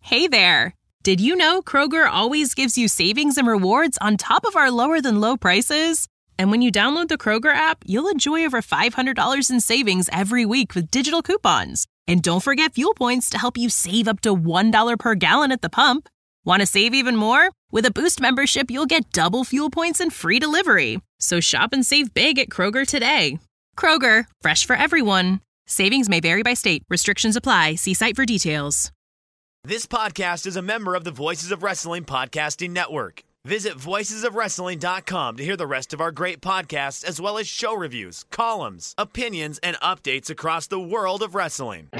Hey there! Did you know Kroger always gives you savings and rewards on top of our lower-than-low prices? And when you download the Kroger app, you'll enjoy over $500 in savings every week with digital coupons. And don't forget fuel points to help you save up to $1 per gallon at the pump. Want to save even more? With a Boost membership, you'll get double fuel points and free delivery. So shop and save big at Kroger today. Kroger, fresh for everyone. Savings may vary by state. Restrictions apply. See site for details. This podcast is a member of the Voices of Wrestling Podcasting Network. Visit voicesofwrestling.com to hear the rest of our great podcasts, as well as show reviews, columns, opinions, and updates across the world of wrestling.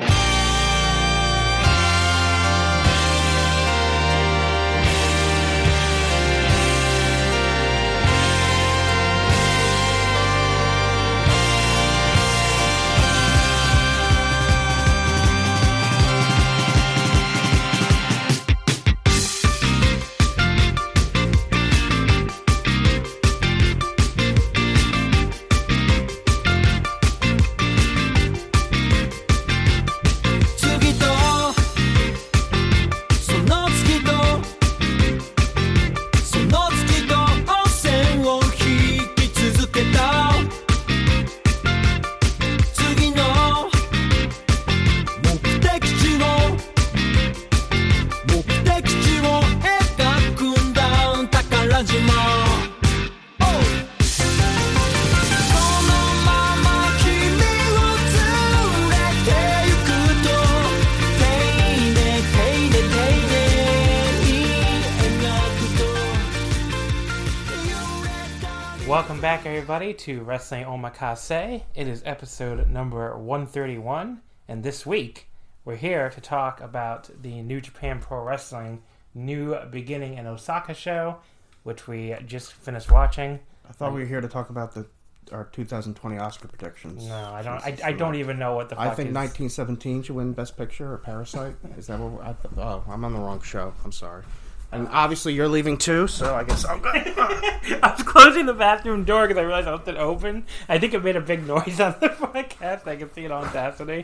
Welcome back, everybody, to Wrestling Omakase. It is episode number 131, and this week we're here to talk about the New Japan Pro Wrestling New Beginning in Osaka show, which we just finished watching. I thought we were here to talk about our 2020 Oscar predictions. No, I don't. I don't even know what the fuck I think is. 1917 should win Best Picture or Parasite. Is that what I'm on the wrong show. I'm sorry. And obviously you're leaving too, so I guess I'm good. I was closing the bathroom door because I realized I left it open. I think it made a big noise on the podcast. I can see it on Audacity.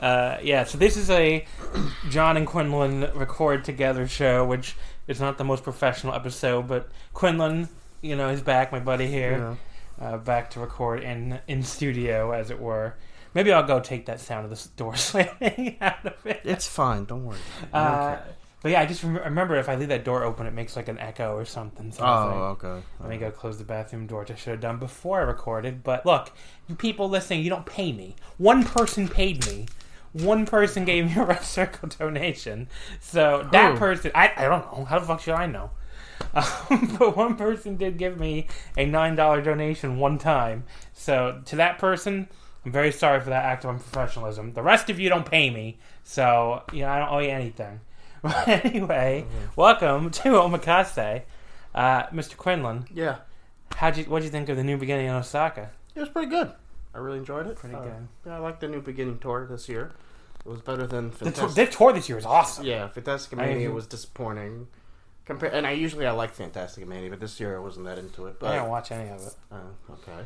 So this is a John and Quinlan record together show, which is not the most professional episode, but Quinlan, is back, my buddy here, back to record in studio, as it were. Maybe I'll go take that sound of the door slamming out of it. It's fine, don't worry. But yeah, I just remember if I leave that door open, it makes like an echo or something. So okay. Let me go close the bathroom door, which I should have done before I recorded. But look, you people listening, you don't pay me. One person paid me. One person gave me a Red Circle donation. So that person, I don't know. How the fuck should I know? But one person did give me a $9 donation one time. So to that person, I'm very sorry for that act of unprofessionalism. The rest of you don't pay me. So, I don't owe you anything. But anyway, welcome to Omakase. Mr. Quinlan. Yeah. What'd you think of the New Beginning in Osaka? It was pretty good. I really enjoyed it. Pretty good. Yeah, I liked the New Beginning tour this year. It was better than The tour this year was awesome. Yeah, Fantastic Mania was disappointing. And I like Fantastic Mania, but this year I wasn't that into it. But I didn't watch any of it. Okay.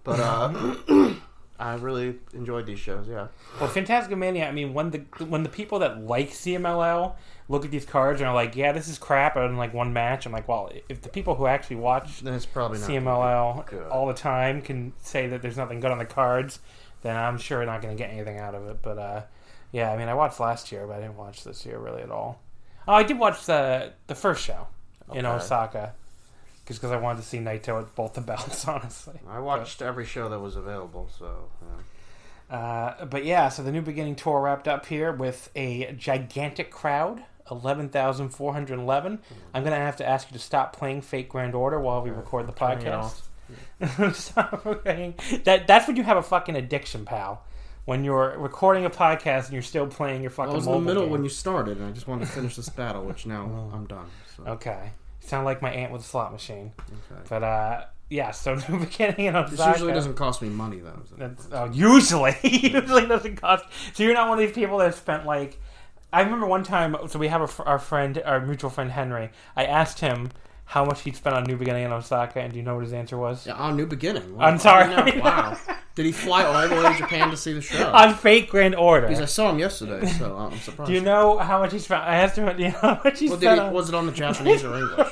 But I really enjoyed these shows, yeah. Well, Fantastic Mania, when the people that like CMLL look at these cards and are like, yeah, this is crap, and like one match, I'm like, well, if the people who actually watch then it's probably not CMLL all the time can say that there's nothing good on the cards, then I'm sure not going to get anything out of it. But I watched last year, but I didn't watch this year really at all. Oh, I did watch the first show in Osaka. Because I wanted to see Naito with both the belts, honestly. I watched every show that was available, so... So the New Beginning tour wrapped up here with a gigantic crowd, 11,411. I'm going to have to ask you to stop playing Fake Grand Order while we record the podcast. Stop playing. That's when you have a fucking addiction, pal. When you're recording a podcast and you're still playing your fucking mobile game. I was in the middle when you started, and I just wanted to finish this battle, which now I'm done. So. Okay. Sound like my aunt with a slot machine. Okay. But, so New Beginning in Osaka. This usually doesn't cost me money, though. Usually. Usually doesn't cost. So you're not one of these people that spent, like... I remember one time, so we have our mutual friend Henry. I asked him how much he'd spent on New Beginning in Osaka, and do you know what his answer was? Yeah, on New Beginning. I'm sorry. Wow. Did he fly all the way to Japan to see the show? On Fate Grand Order. Because I saw him yesterday, so I'm surprised. Do you know how much he spent? I asked him, do you know how much he spent on... Was it on the Japanese or English?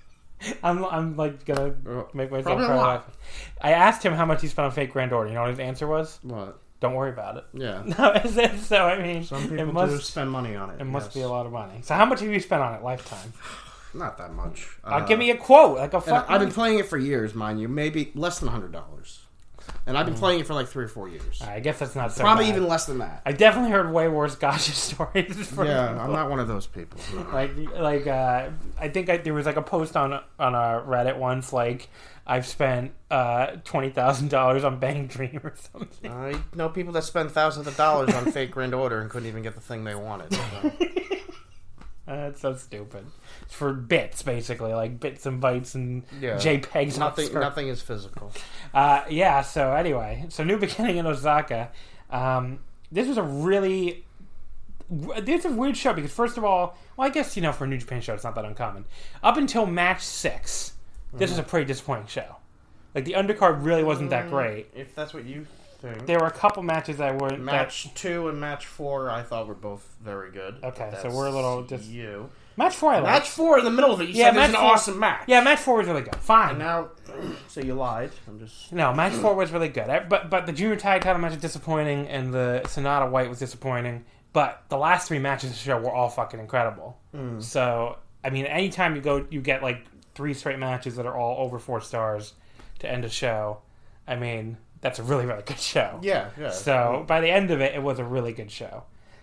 I'm like gonna make myself Probably cry a lot. laughing. I asked him how much he spent on Fate Grand Order. You know what his answer was? What? Don't worry about it. Yeah. No, so I mean, Some people it must do spend money on it. It must be a lot of money. So how much have you spent on it lifetime? Not that much. Give me a quote, like a And fucking... I've been playing it for years, mind you. Maybe less than $100. And I've been playing it for like 3 or 4 years. I guess that's not so Probably bad. even less than that. I definitely heard way worse gotcha stories. From Yeah, people. I'm not one of those people. No. I think there was like a post on a Reddit once, like, I've spent $20,000 on Bang Dream or something. I know people that spend thousands of dollars on Fate Grand Order and couldn't even get the thing they wanted. So. That's so stupid. It's for bits, basically, like bits and bytes and Yeah. JPEGs. Nothing is physical. Yeah, so anyway. So New Beginning in Osaka. This was a really... This is a weird show because, first of all, well, I guess, for a New Japan show, it's not that uncommon. Up until match 6, this was a pretty disappointing show. Like, the undercard really wasn't that great. If that's what you think. There were a couple matches that weren't... Match 2 and Match 4 I thought were both very good. Okay, so we're a little... You. Match 4 I liked. Match 4 in the middle of it. You said it was an awesome match. Yeah, match 4 was really good. Fine. And now... So you lied. I'm just... No, match 4 was really good. But the junior tag title match was disappointing, and the Sonata White was disappointing. But the last 3 matches of the show were all fucking incredible. So, I mean, anytime you get like 3 straight matches that are all over 4 stars to end a show, I mean, that's a really, really good show. Yeah. So, by the end of it, it was a really good show.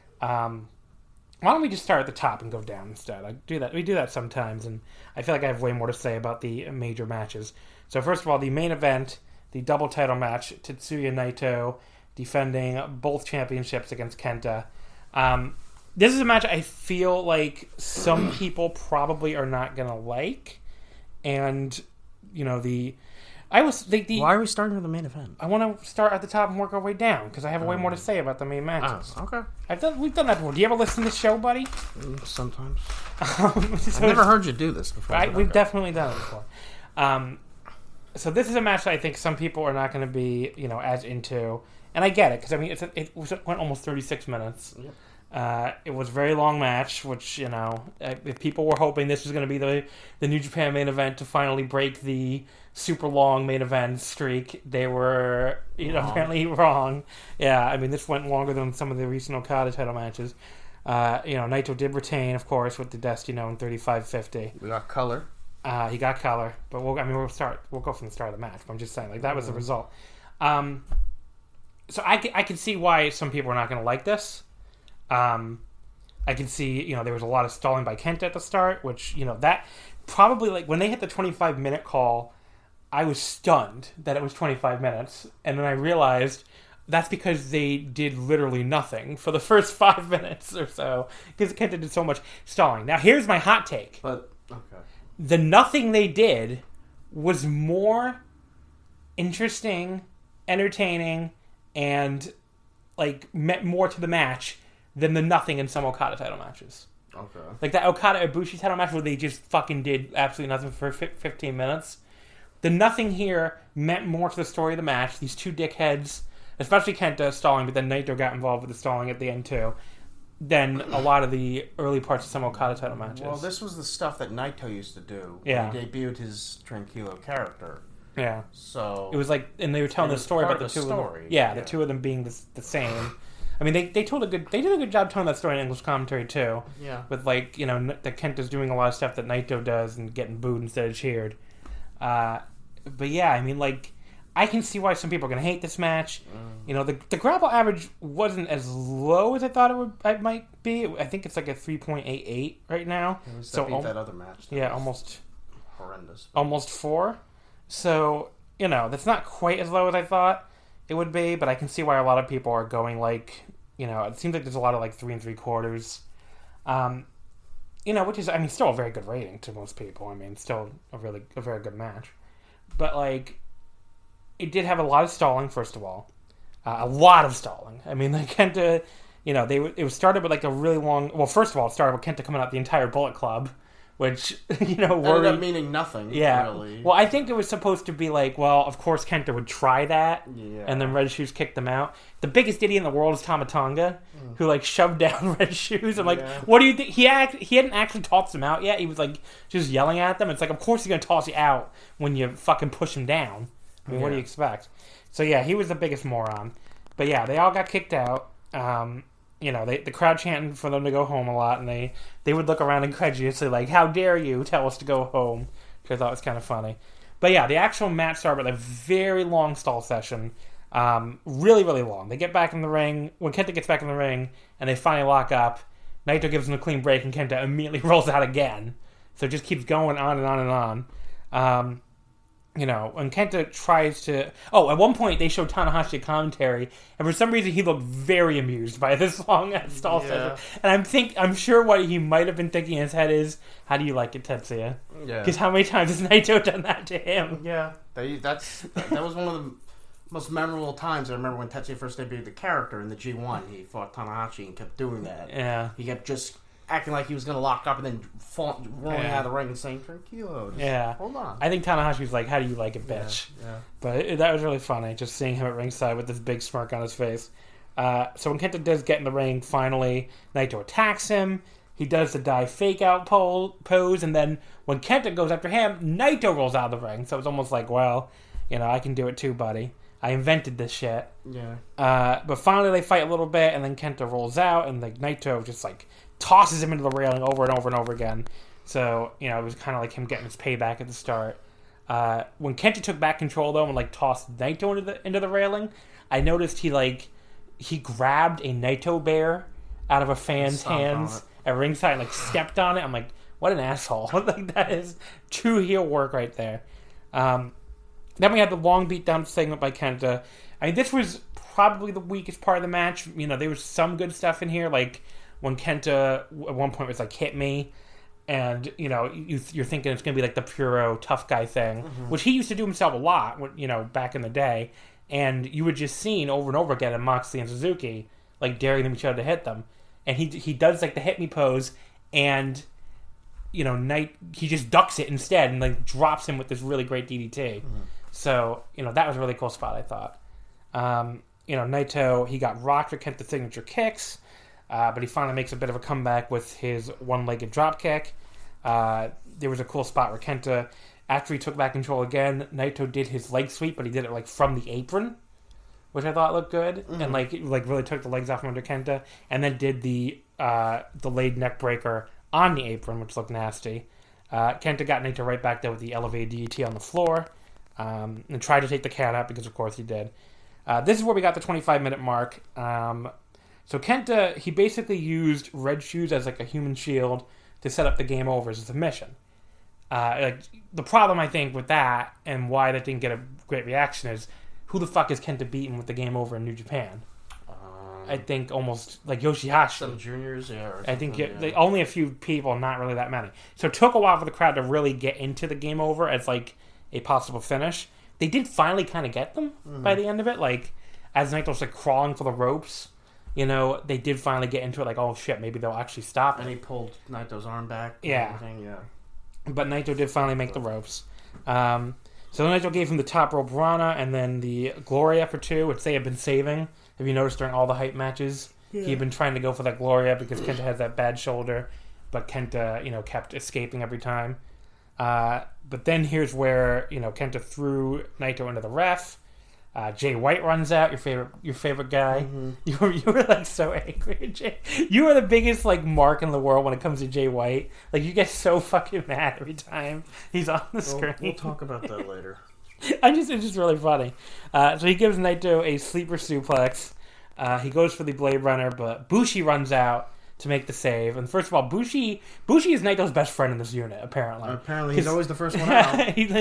Why don't we just start at the top and go down instead? We do that sometimes, and I feel like I have way more to say about the major matches. So first of all, the main event, the double title match, Tetsuya Naito defending both championships against Kenta. This is a match I feel like some people probably are not going to like, and why are we starting with the main event? I want to start at the top and work our way down because I have way more to say about the main matches. Okay. We've done that before. Do you ever listen to the show, buddy? Sometimes. I've never heard you do this before. We've definitely done it before. So this is a match that I think some people are not going to be, as into, and I get it because I mean it went almost 36 minutes. Yep. It was a very long match, which if people were hoping this was going to be the New Japan main event to finally break the super long main event streak, they were apparently wrong. Yeah, I mean this went longer than some of the recent Okada title matches. Naito did retain, of course, with the Destino in 35-50. We got color. He got color, but we'll go from the start of the match. But I'm just saying, like, that was the result. So I can see why some people are not going to like this. I can see, there was a lot of stalling by Kenta at the start, which, that probably, like, when they hit the 25-minute call, I was stunned that it was 25 minutes, and then I realized that's because they did literally nothing for the first 5 minutes or so, because Kenta did so much stalling. Now, here's my hot take. But, okay. The nothing they did was more interesting, entertaining, and, like, meant more to the match than the nothing in some Okada title matches. Okay. Like that Okada Ibushi title match where they just fucking did absolutely nothing for 15 minutes. The nothing here meant more to the story of the match. These two dickheads, especially Kenta stalling, but then Naito got involved with the stalling at the end too, than a lot of the early parts of some Okada title matches. Well, this was the stuff that Naito used to do when he debuted his Tranquilo character. Yeah. So it was like, and they were telling the story about the two of them. Yeah, the two of them being the same. I mean, they did a good job telling that story in English commentary too. Yeah. With like, that Kenta's doing a lot of stuff that Naito does and getting booed instead of cheered. But yeah, I mean, like, I can see why some people are going to hate this match. The grapple average wasn't as low as I thought it might be. I think it's like a 3.88 right now. So beat that other match. Yeah, almost horrendous. Almost 4. So, that's not quite as low as I thought it would be, but I can see why a lot of people are going like, it seems like there's a lot of like 3 3/4. Which is, I mean, still a very good rating to most people. I mean, still a very good match. But like, it did have a lot of stalling, first of all. A lot of stalling. I mean, like Kenta, it was started with like a really long, well, first of all, it started with Kenta coming out the entire Bullet Club, which, ended up meaning nothing, really. Well, I think it was supposed to be like, well, of course Kenta would try that, and then Red Shoes kicked them out. The biggest idiot in the world is Tama Tonga, who, like, shoved down Red Shoes. I'm like, what do you think? He hadn't actually tossed them out yet. He was, like, just yelling at them. It's like, of course he's going to toss you out when you fucking push him down. I mean, what do you expect? So, yeah, he was the biggest moron. But, yeah, they all got kicked out. The crowd chanting for them to go home a lot, and they would look around incredulously like, how dare you tell us to go home, which I thought was kind of funny. But yeah, the actual match started with a very long stall session, really, really long. They get back in the ring, when Kenta gets back in the ring, and they finally lock up, Naito gives them a clean break, and Kenta immediately rolls out again. So it just keeps going on and on and on. When Kenta tries to... Oh, at one point they showed Tanahashi commentary, and for some reason he looked very amused by this long stall session. And I'm sure what he might have been thinking in his head is, how do you like it, Tetsuya? Yeah. Because how many times has Naito done that to him? Yeah. That was one of the most memorable times. I remember when Tetsuya first debuted the character in the G1. He fought Tanahashi and kept doing that. Yeah. He kept just acting like he was going to lock up and then rolling out of the ring and saying, tranquilo, hold on. I think Tanahashi was like, how do you like it, bitch? Yeah. But that was really funny, just seeing him at ringside with this big smirk on his face. So when Kenta does get in the ring, finally, Naito attacks him. He does the dive fake-out pose, and then when Kenta goes after him, Naito rolls out of the ring. So it's almost like, well, I can do it too, buddy. I invented this shit. Yeah. But finally they fight a little bit, and then Kenta rolls out, and Naito just, tosses him into the railing over and over and over again. So, it was kind of like him getting his payback at the start. When Kenta took back control, though, and, tossed Naito into the railing, I noticed he grabbed a Naito bear out of a fan's hands at ringside and, stepped on it. I'm like, what an asshole. That is true heel work right there. Then we had the long beatdown segment by Kenta. I mean, this was probably the weakest part of the match. There was some good stuff in here, when Kenta at one point was hit me, and you're thinking it's gonna be the Puro tough guy thing, which he used to do himself a lot, back in the day, and you would just see over and over again in Moxley and Suzuki daring them each other to hit them, and he does the hit me pose, and he just ducks it instead and drops him with this really great DDT. So that was a really cool spot, I thought. Naito, he got rocked with Kenta's signature kicks. But he finally makes a bit of a comeback with his one-legged dropkick. There was a cool spot where Kenta, after he took back control again, Naito did his leg sweep, but he did it from the apron, which I thought looked good, and really took the legs off from under Kenta, and then did the delayed neck breaker on the apron, which looked nasty. Kenta got Naito right back there with the elevated DDT on the floor, and tried to take the cat out because of course he did. This is where we got the 25-minute mark. So Kenta, he basically used Red Shoes as a human shield to set up the game over as a submission. The problem, I think, with that, and why that didn't get a great reaction, is who the fuck is Kenta beating with the game over in New Japan? I think almost Yoshihashi. Some juniors, yeah. I think only a few people, not really that many. So it took a while for the crowd to really get into the game over as a possible finish. They did finally kind of get them by the end of it. As Naito's crawling for the ropes, they did finally get into it, oh shit, maybe they'll actually stop it. And he pulled Naito's arm back. Yeah. But Naito did finally make the ropes. So Naito gave him the top rope Rana and then the Gloria for 2, which they had been saving. Have you noticed during all the hype matches? Yeah. He had been trying to go for that Gloria because Kenta has that bad shoulder, but Kenta, kept escaping every time. But then here's where, Kenta threw Naito into the ref. Jay White runs out, your favorite guy. You were so angry at Jay. You are the biggest mark in the world when it comes to Jay White. You get so fucking mad every time he's on the screen. We'll talk about that later. It's just really funny. So he gives Naito a sleeper suplex. He goes for the Blade Runner, but Bushi runs out to make the save. And first of all, Bushi is Naito's best friend in this unit, apparently. Apparently, he's always the first one out.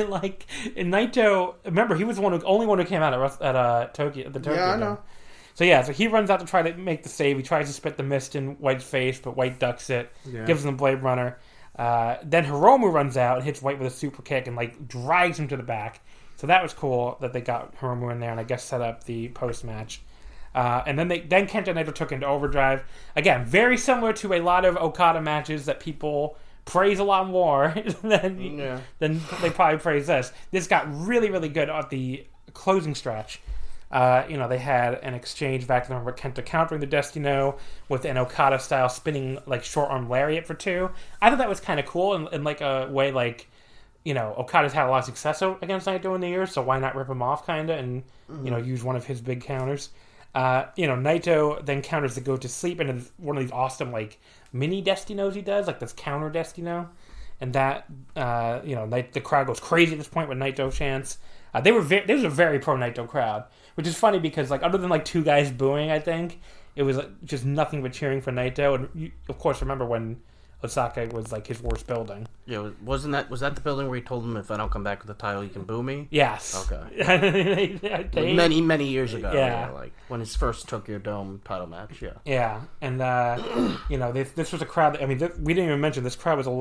Naito, remember, he was the only one who came out at Tokyo. At the Tokyo. Yeah, I know. So he runs out to try to make the save. He tries to spit the mist in White's face, but White ducks it, gives him the Blade Runner. Then Hiromu runs out and hits White with a super kick and drags him to the back. So that was cool that they got Hiromu in there and I guess set up the post-match. And then Kenta and Naito took into overdrive. Again, very similar to a lot of Okada matches that people praise a lot more than they probably praise this. This got really, really good at the closing stretch. They had an exchange back then where Kenta countering the Destino with an Okada-style spinning, like, short-arm lariat for 2. I thought that was kind of cool in like, a way, like, Okada's had a lot of success against Naito in the years, so why not rip him off, kind of, and, use one of his big counters. Naito then counters the go to sleep into one of these awesome, like, mini Destinos he does, like this counter Destino. And that, the crowd goes crazy at this point with Naito chants. There was a very pro Naito crowd, which is funny because, like, other than, like, 2 guys booing, I think, it was just nothing but cheering for Naito. And you, of course, remember when Osaka was, like, his worst building. Yeah, was that the building where he told him, if I don't come back with the title, you can boo me? Yes. Okay. Many years ago. Yeah. Like, when he first took your Dome title match, yeah. Yeah, and, this was a crowd, we didn't even mention, this crowd was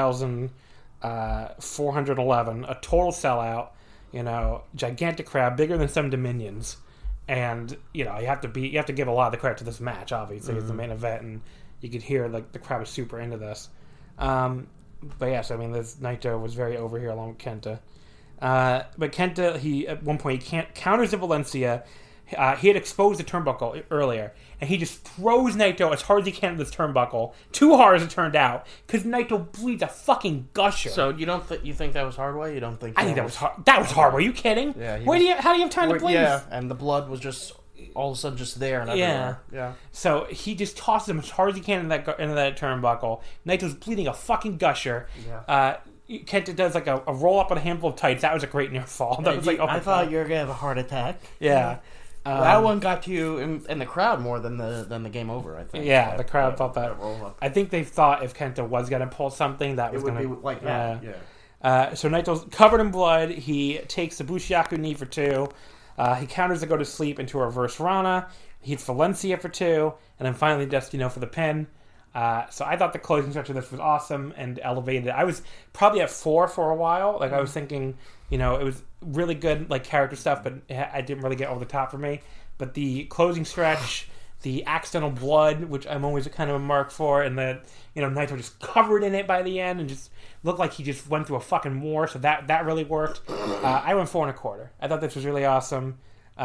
11,411, a total sellout, gigantic crowd, bigger than some Dominions. And, you have to give a lot of the credit to this match, obviously, it's the main event, and you could hear, like, the crowd was super into this. But yes, this Naito was very over here along with Kenta. But Kenta, at one point, he counters to Valencia. He had exposed the turnbuckle earlier, and he just throws Naito as hard as he can to this turnbuckle. Too hard, as it turned out, because Naito bleeds a fucking gusher. So you think that was Hardway? You don't think? I think that was hard. That was hard. Were you kidding? Yeah. How do you have time to bleed? Yeah, and the blood was just all of a sudden just there and everywhere. Yeah. So he just tosses him as hard as he can into that turnbuckle. Naito's bleeding a fucking gusher. Yeah. Kenta does like a roll up on a handful of tights. That was a great near fall. That was like, I thought you were gonna have a heart attack. Yeah. That one got to you in the crowd more than the game over, I think. Yeah, the crowd thought that. I think they thought if Kenta was going to pull something, that was going to be like that. So Naito's covered in blood. He takes the Bushiaku knee for 2. He counters the go to sleep into a reverse Rana. He hits Valencia for 2, and then finally Destino for the pin. So I thought the closing stretch of this was awesome and elevated. I was probably at 4 for a while. Like, I was thinking, it was really good, like, character stuff, but I didn't really get over the top for me. But the closing stretch, the accidental blood, which I'm always kind of a mark for, and the, Naito just covered in it by the end and just looked like he just went through a fucking war, so that really worked. I went 4 1/4. I thought this was really awesome.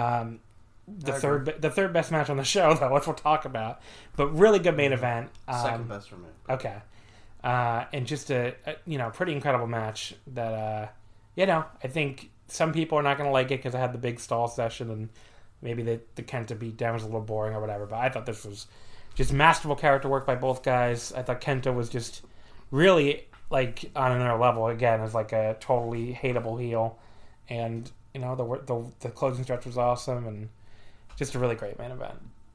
The third best match on the show, though, which we'll talk about. But really good main event. Second best for me. Okay. And just a pretty incredible match that, I think some people are not going to like it because I had the big stall session and maybe the Kenta beatdown was a little boring or whatever. But I thought this was just masterful character work by both guys. I thought Kenta was just really, like, on another level, again, as, like, a totally hateable heel. And, the closing stretch was awesome and just a really great main event.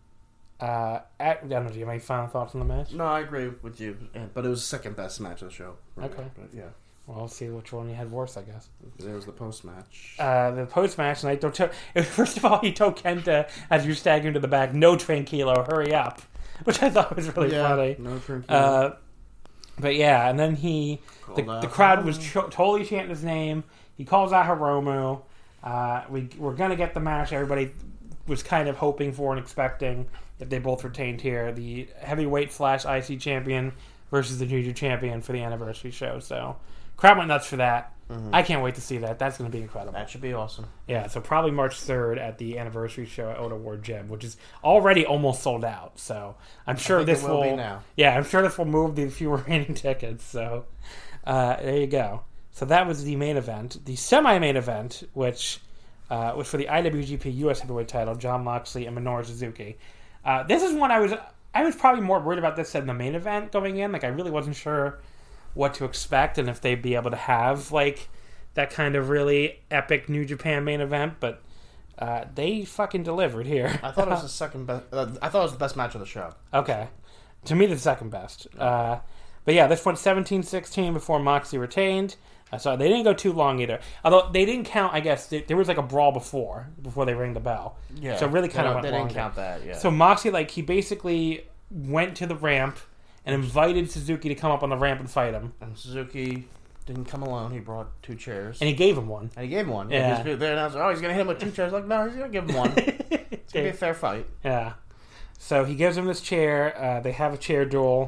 I don't know, do you have any final thoughts on the match? No, I agree with you, but it was the second best match of the show. Okay. But yeah. Well, we'll see which one you had worse, I guess. There was the post-match. The post-match, Naito first of all, he told Kenta, as you're staggering to the back, no tranquilo, hurry up. Which I thought was really funny. No tranquilo. But yeah, and then the crowd was totally chanting his name. He calls out Hiromu. We're going to get the match everybody was kind of hoping for and expecting if they both retained here. The heavyweight / IC champion versus the junior champion for the anniversary show. So, crowd went nuts for that. Mm-hmm. I can't wait to see that. That's going to be incredible. That should be awesome. Yeah, so probably March 3rd at the anniversary show at Oda Ward Gym, which is already almost sold out. So I'm sure this will be now. Yeah, I'm sure this will move the few remaining tickets. So there you go. So that was the main event. The semi-main event, which was for the IWGP US Heavyweight title, Jon Moxley and Minoru Suzuki. This is one I was probably more worried about this than the main event going in. Like, I really wasn't sure what to expect and if they'd be able to have, like, that kind of really epic New Japan main event, but they fucking delivered here. I thought it was the second best. I thought it was the best match of the show. Okay. To me, the second best. But yeah, this went 17-16 before Moxley retained. So they didn't go too long either. Although they didn't count, I guess, there was like a brawl before they rang the bell. Yeah. So it really kind of went They long. didn't count that, yeah. So Moxley, like, he basically went to the ramp and invited Suzuki to come up on the ramp and fight him. And Suzuki didn't come alone. He brought 2 chairs. And he gave him one. Yeah. They announced, he's going to hit him with 2 chairs. Like, no, he's going to give him one. It's going to be a fair fight. Yeah. So he gives him this chair. They have a chair duel.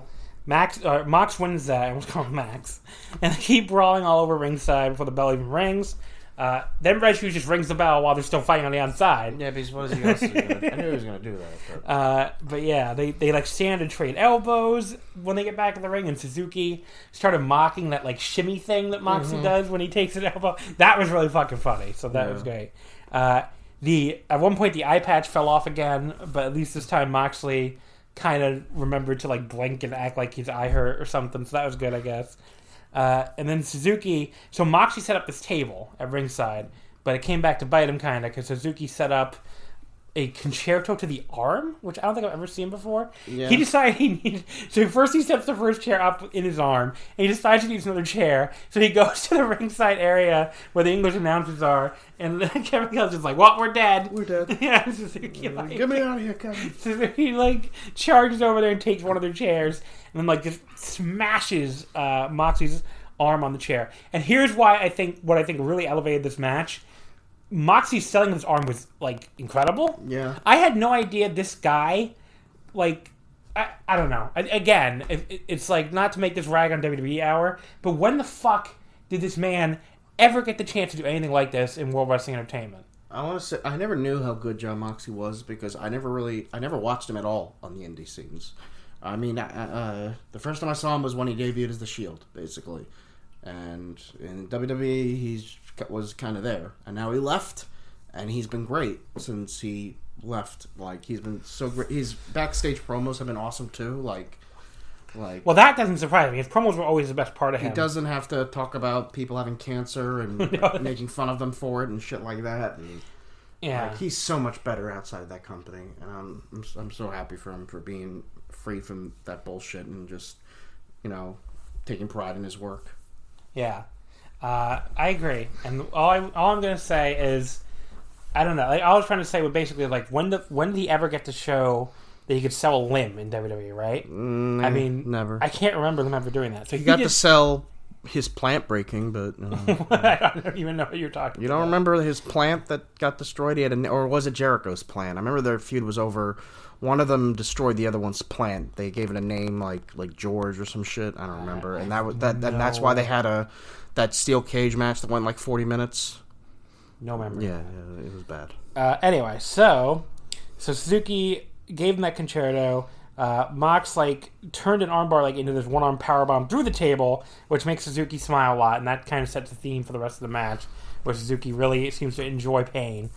Mox wins that. I almost called him Max. And they keep brawling all over ringside before the bell even rings. Then Red Shoes just rings the bell while they're still fighting on the outside. Yeah, because what is he else going to do? I knew he was going to do that. But yeah, they like stand and trade elbows when they get back in the ring, and Suzuki started mocking that like shimmy thing that Moxley does when he takes an elbow. That was really fucking funny. So that was great. At one point the eye patch fell off again, but at least this time Moxley kind of remembered to like blink and act like his eye hurt or something. So that was good, I guess. And then Suzuki... So Moxley set up this table at ringside, but it came back to bite him kind of because Suzuki set up a concerto to the arm, which I don't think I've ever seen before. Yeah. He decided he needed... So first he steps the first chair up in his arm, and he decides he needs another chair, so he goes to the ringside area where the English announcers are, and Kevin Kelly's just like, well, we're dead. We're dead. Yeah, Suzuki, like... Get me out of here, Kevin. Suzuki, like, charges over there and takes one of their chairs, and then, like, just smashes Moxley's arm on the chair. And here's why I think really elevated this match. Moxley selling his arm was, like, incredible. Yeah. I had no idea this guy, like, I don't know. Again, it's, like, not to make this rag on WWE Hour, but when the fuck did this man ever get the chance to do anything like this in World Wrestling Entertainment? I want to say, I never knew how good Jon Moxley was because I never watched him at all on the indie scenes. I mean, the first time I saw him was when he debuted as The Shield, basically. And in WWE, he was kind of there. And now he left, and he's been great since he left. Like, he's been so great. His backstage promos have been awesome, too. Like, well, that doesn't surprise me. His promos were always the best part of him. He doesn't have to talk about people having cancer and making fun of them for it and shit like that. And, yeah. Like, he's so much better outside of that company. And I'm so happy for him for being free from that bullshit and just, taking pride in his work. Yeah, I agree. And all I'm going to say is, I don't know. Like, all I was trying to say was basically like when did he ever get to show that he could sell a limb in WWE? Right? I mean, never. I can't remember them ever doing that. So he got to sell his plant breaking, but I don't even know what you're talking. You don't remember his plant that got destroyed? He had or was it Jericho's plant? I remember their feud was over. One of them destroyed the other one's plant. They gave it a name like George or some shit. I don't remember. And that's why they had that steel cage match that went like 40 minutes. No memory. Yeah, it was bad. Anyway, so Suzuki gave him that concerto. Mox turned an armbar into this one-arm powerbomb through the table, which makes Suzuki smile a lot, and that kind of sets the theme for the rest of the match, where Suzuki really seems to enjoy pain.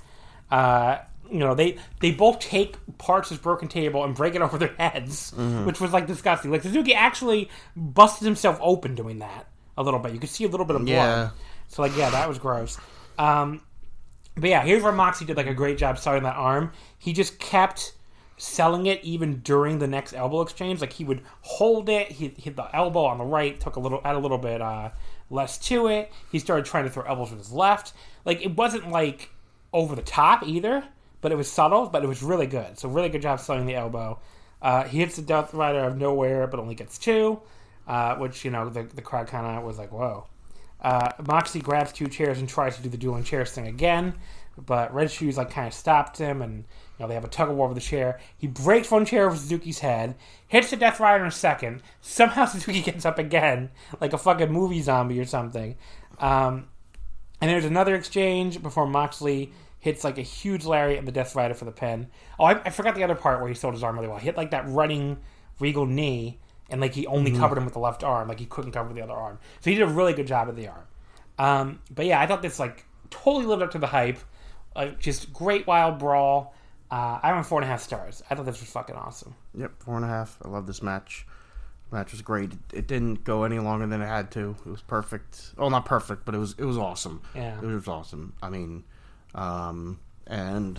They both take parts of this broken table and break it over their heads, which was disgusting. Like, Suzuki actually busted himself open doing that a little bit. You could see a little bit of blood. Yeah. So that was gross. But yeah, here's where Moxie did a great job selling that arm. He just kept selling it even during the next elbow exchange. Like, he would hold it, he hit the elbow on the right, add a little bit less to it. He started trying to throw elbows with his left. It wasn't over the top either, but it was subtle, but it was really good. So really good job selling the elbow. He hits the Death Rider out of nowhere, but only gets two, which, the crowd kind of was like, whoa. Moxley grabs two chairs and tries to do the dueling chairs thing again, but Red Shoes kind of stopped him, and they have a tug of war over the chair. He breaks one chair over Suzuki's head, hits the Death Rider in a second. Somehow Suzuki gets up again, like a fucking movie zombie or something. And there's another exchange before Moxley hits a huge lariat in the Death Rider for the pin. Oh, I forgot the other part where he sold his arm really well. He hit that running Regal knee, and he only covered him with the left arm, he couldn't cover the other arm. So he did a really good job of the arm. But yeah, I thought this totally lived up to the hype. Just great wild brawl. I went 4.5 stars. I thought this was fucking awesome. Yep, 4.5. I love this match. The match was great. It didn't go any longer than it had to. It was perfect. Well, not perfect, but it was awesome. Yeah, it was awesome. I mean, and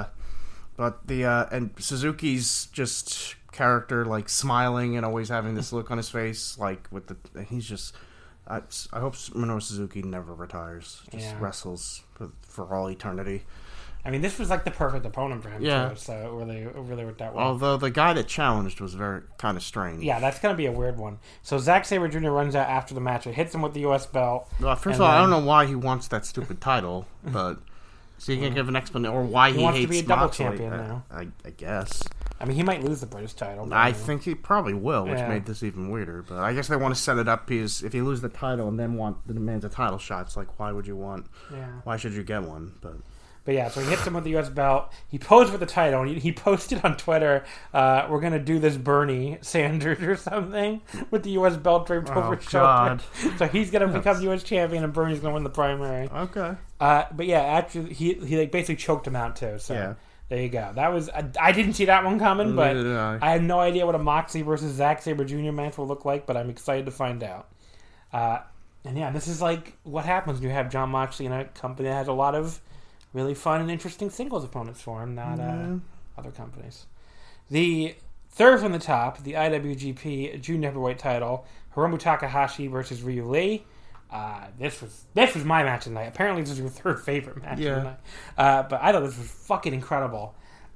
Suzuki's just character, smiling and always having this look on his face, he's just. I hope Minoru Suzuki never retires. Just wrestles for all eternity. I mean, this was the perfect opponent for him, too, so it really worked out well. Although the guy that challenged was very kind of strange. Yeah, that's going to be a weird one. So Zack Sabre Jr. runs out after the match and hits him with the U.S. belt. Well, first of all, I don't know why he wants that stupid title, but so you can give an explanation, or why he wants hates to be a double Moxley. champion now. I guess. I mean, he might lose the British title. But I think he probably will, which Yeah. made this even weirder. But I guess they want to set it up because if you lose the title and then want the demands a title shot, it's like, why would you want? Yeah. Why should you get one? But yeah, so he hits him with the U.S. belt. He posed for the title, and he posted on Twitter, "We're gonna do this, Bernie Sanders or something," with the U.S. belt draped over his shoulder. So he's gonna become U.S. champion, and Bernie's gonna win the primary. Okay. But yeah, actually, he like basically choked him out too. So Yeah. there you go. That was I didn't see that one coming, but Neither did I. I had no idea what a Moxley versus Zack Sabre Jr. match will look like. But I'm excited to find out. And yeah, this is like what happens when you have Jon Moxley in a company that has a lot of really fun and interesting singles opponents for him, not other companies. The third from the top, the IWGP Junior Heavyweight title, Hiromu Takahashi versus Ryu Lee. This was my match of the night. Apparently, this was your third favorite match of the night. But I thought this was fucking incredible.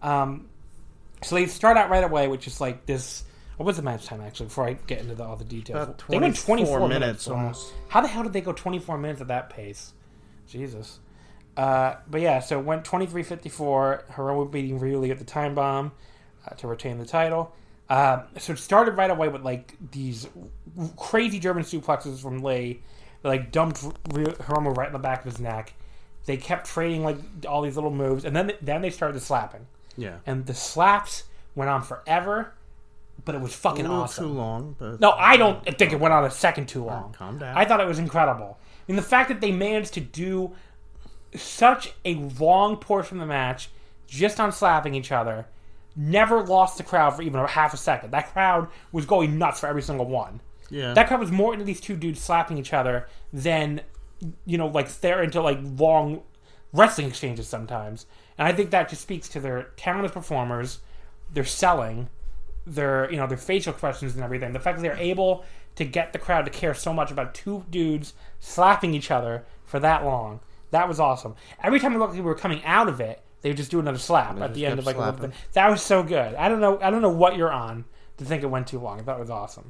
So they start out right away, which is like this. What was the match time actually? Before I get into all the details, About they went 24 minutes Wow. almost. How the hell did they go 24 minutes at that pace? Jesus. But yeah, so it went 23-54. Hiromu beating Ryu Lee at the time bomb to retain the title. So it started right away with like these crazy German suplexes from Lee that like dumped Hiromu right in the back of his neck. They kept trading like all these little moves, and then they started slapping. Yeah. And the slaps went on forever, but it was fucking a little awesome. too long, but No, I don't think it went on a second too long. calm down. I thought it was incredible. I mean, the fact that they managed to do such a long portion of the match just on slapping each other, never lost the crowd for even a half a second. That crowd was going nuts for every single one. Yeah. That crowd was more into these two dudes slapping each other than, like they're into like long wrestling exchanges sometimes. And I think that just speaks to their talent as performers, their selling, their facial expressions and everything. The fact that they're able to get the crowd to care so much about two dudes slapping each other for that long. That was awesome. Every time it looked like we were coming out of it, they would just do another slap at the end of like a little bit. That was so good. I don't know what you're on to think it went too long. I thought it was awesome.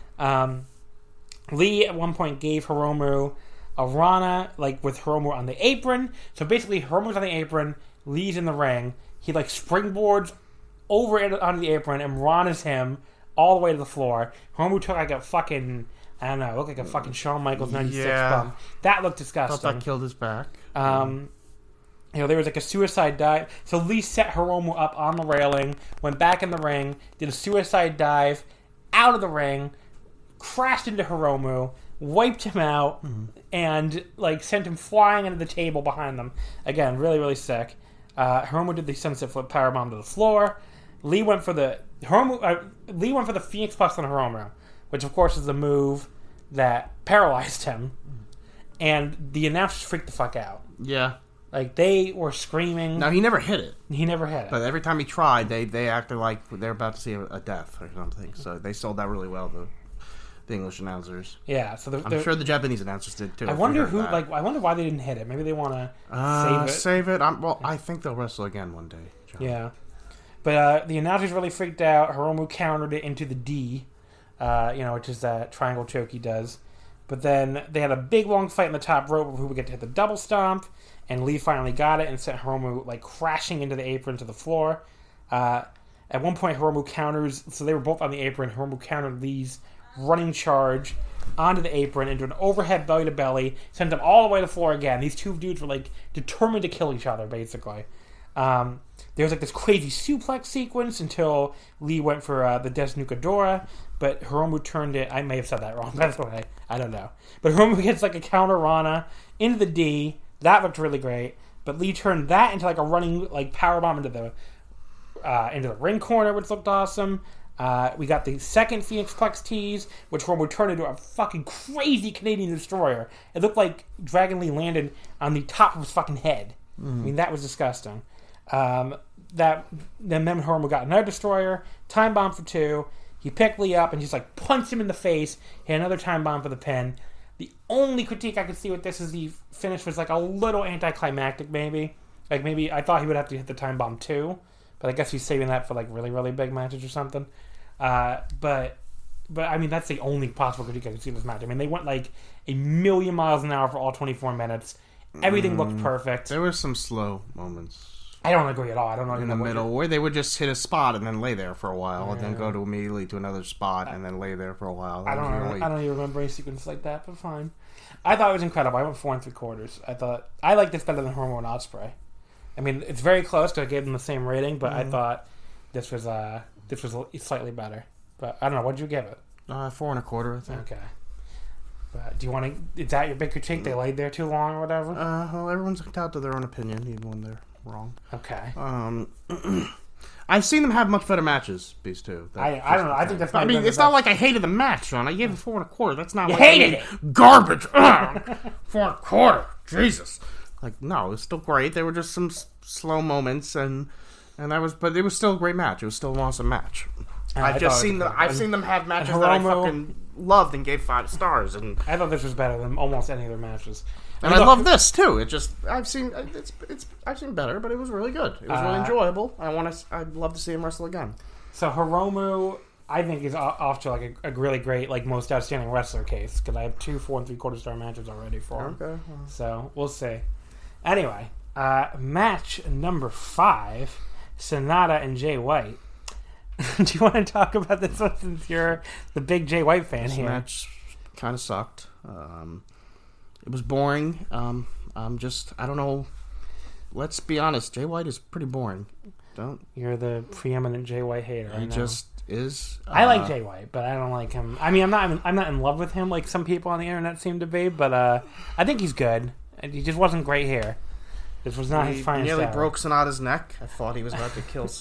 Lee at one point gave Hiromu a Rana, like with Hiromu on the apron. So basically, Hiromu's on the apron, Lee's in the ring. He like springboards over it onto the apron and Rana's him all the way to the floor. Hiromu took like a fucking, I don't know, looked like a fucking Shawn Michaels 96 bump. That looked disgusting. thought that killed his back. There was like a suicide dive. So Lee set Hiromu up on the railing, went back in the ring, did a suicide dive out of the ring, crashed into Hiromu, wiped him out, and like sent him flying into the table behind them. Again, really, really sick. Hiromu did the sunset flip powerbomb to the floor. Lee went for the Phoenix Plus on Hiromu, which of course is the move that paralyzed him. And the announcers freaked the fuck out. Yeah. Like, they were screaming. Now, he never hit it. He never hit it. But every time he tried, they acted like they're about to see a death or something. So they sold that really well, the English announcers. Yeah, so I'm sure the Japanese announcers did too. I wonder I wonder why they didn't hit it. Maybe they want to save it. I think they'll wrestle again one day, John. Yeah. But the announcers really freaked out. Hiromu countered it into the D, which is that triangle choke he does. But then they had a big long fight in the top rope who would get to hit the double stomp, and Lee finally got it and sent Hiromu like crashing into the apron to the floor. At one point, Hiromu counters, so they were both on the apron. Hiromu countered Lee's running charge onto the apron into an overhead belly to belly, sent them all the way to the floor again. These two dudes were like determined to kill each other, basically. There was like this crazy suplex sequence until Lee went for the Desnucadora, but Hiromu turned it. I may have said that wrong, by the way. I don't know. But Hiromu gets like a counter Rana into the D. That looked really great. But Lee turned that into like a running like powerbomb into the ring corner, which looked awesome. We got the second Phoenix Plex tease, which Hiromu turned into a fucking crazy Canadian destroyer. It looked like Dragon Lee landed on the top of his fucking head. I mean, that was disgusting. Then Hiromu got another destroyer, time bomb for 2. He picked Lee up and just like punched him in the face. Hit another time bomb for the pin. The only critique I could see with this is the finish was like a little anticlimactic, maybe. Like maybe I thought he would have to hit the time bomb too, but I guess he's saving that for like really, really big matches or something. But I mean that's the only possible critique I could see in this match. I mean they went like a million miles an hour for all 24 minutes. Everything looked perfect. There were some slow moments. I don't agree at all. I don't know in the middle, where they would just hit a spot and then lay there for a while, and then go to immediately to another spot and then lay there for a while. I don't even remember any sequence like that, but fine. I thought it was incredible. I went 4 3/4. I like this better than Hiromu and Ospreay. I mean, it's very close because I gave them the same rating, but I thought this was slightly better. But I don't know. What did you give it? 4 1/4, I think. Okay. But do you want to? Is that your big critique? They laid there too long or whatever? Well, everyone's entitled to their own opinion, even when they're wrong. Okay. I've seen them have much better matches, these two. I don't know. I think that's. I mean, it's not like I hated the match, Sean. I gave it 4 1/4. That's not. You like hated it. Garbage. 4 1/4. Jesus. Like, no, it was still great. There were just some slow moments, and but it was still a great match. It was still an awesome match. I've seen them have matches that I fucking loved and gave 5 stars, and I thought this was better than almost any of their matches. And I love this too. It just I've seen better, but it was really good. It was really enjoyable. I'd love to see him wrestle again. So Hiromu, I think, is off to like a really great, like, most outstanding wrestler case, because I have 2 4 3/4 star matches already for him. Okay. So we'll see. Anyway, match number 5, Sonata and Jay White. Do you want to talk about this one since you're the big Jay White fan This here? match kind of sucked. It was boring. I don't know. Let's be honest. Jay White is pretty boring. You're the preeminent Jay White hater. He just is. I like Jay White, but I don't like him. I mean, I'm not in love with him like some people on the internet seem to be. But I think he's good. He just wasn't great here. This was not his finest. He nearly hour. broke Sonata's neck. I thought he was about to kill.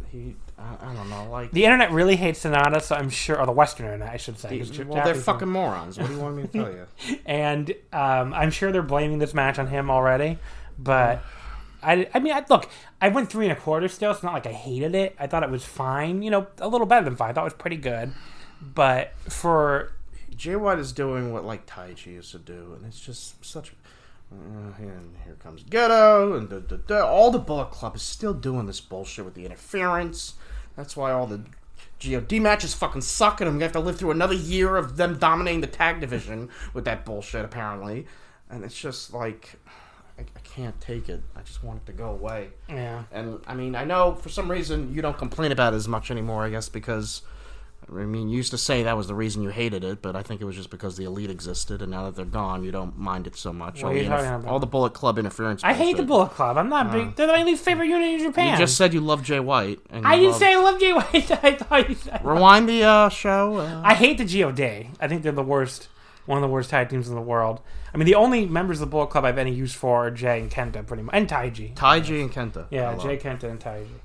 I don't know. Like, the internet really hates Sonata, so I'm sure, or the Western internet, I should say. They're fucking morons. What do you want me to tell you? And I'm sure they're blaming this match on him already. But I mean, look, I went 3 1/4 still. It's not like I hated it. I thought it was fine. You know, a little better than fine. I thought it was pretty good. But for Jay White is doing what like Taichi used to do, and it's just such. And here comes Ghetto, and all the Bullet Club is still doing this bullshit with the interference. That's why all the GOD matches fucking suck, and I'm gonna have to live through another year of them dominating the tag division with that bullshit, apparently. And it's just like, I can't take it. I just want it to go away. Yeah. And I mean, I know for some reason you don't complain about it as much anymore, I guess, because. I mean, you used to say that was the reason you hated it, but I think it was just because the Elite existed, and now that they're gone, you don't mind it so much. What are you talking about? All the Bullet Club interference. I hate the Bullet Club. I'm not big. They're my least favorite unit in Japan. You just said you love Jay White. And I didn't say I love Jay White. I thought you said. Rewind the show. I hate the GOD. I think they're the worst. One of the worst tag teams in the world. I mean, the only members of the Bullet Club I have any use for are Jay and Kenta, pretty much, and Taiji. Taiji and Kenta. Yeah, Jay, Kenta, and Taiji.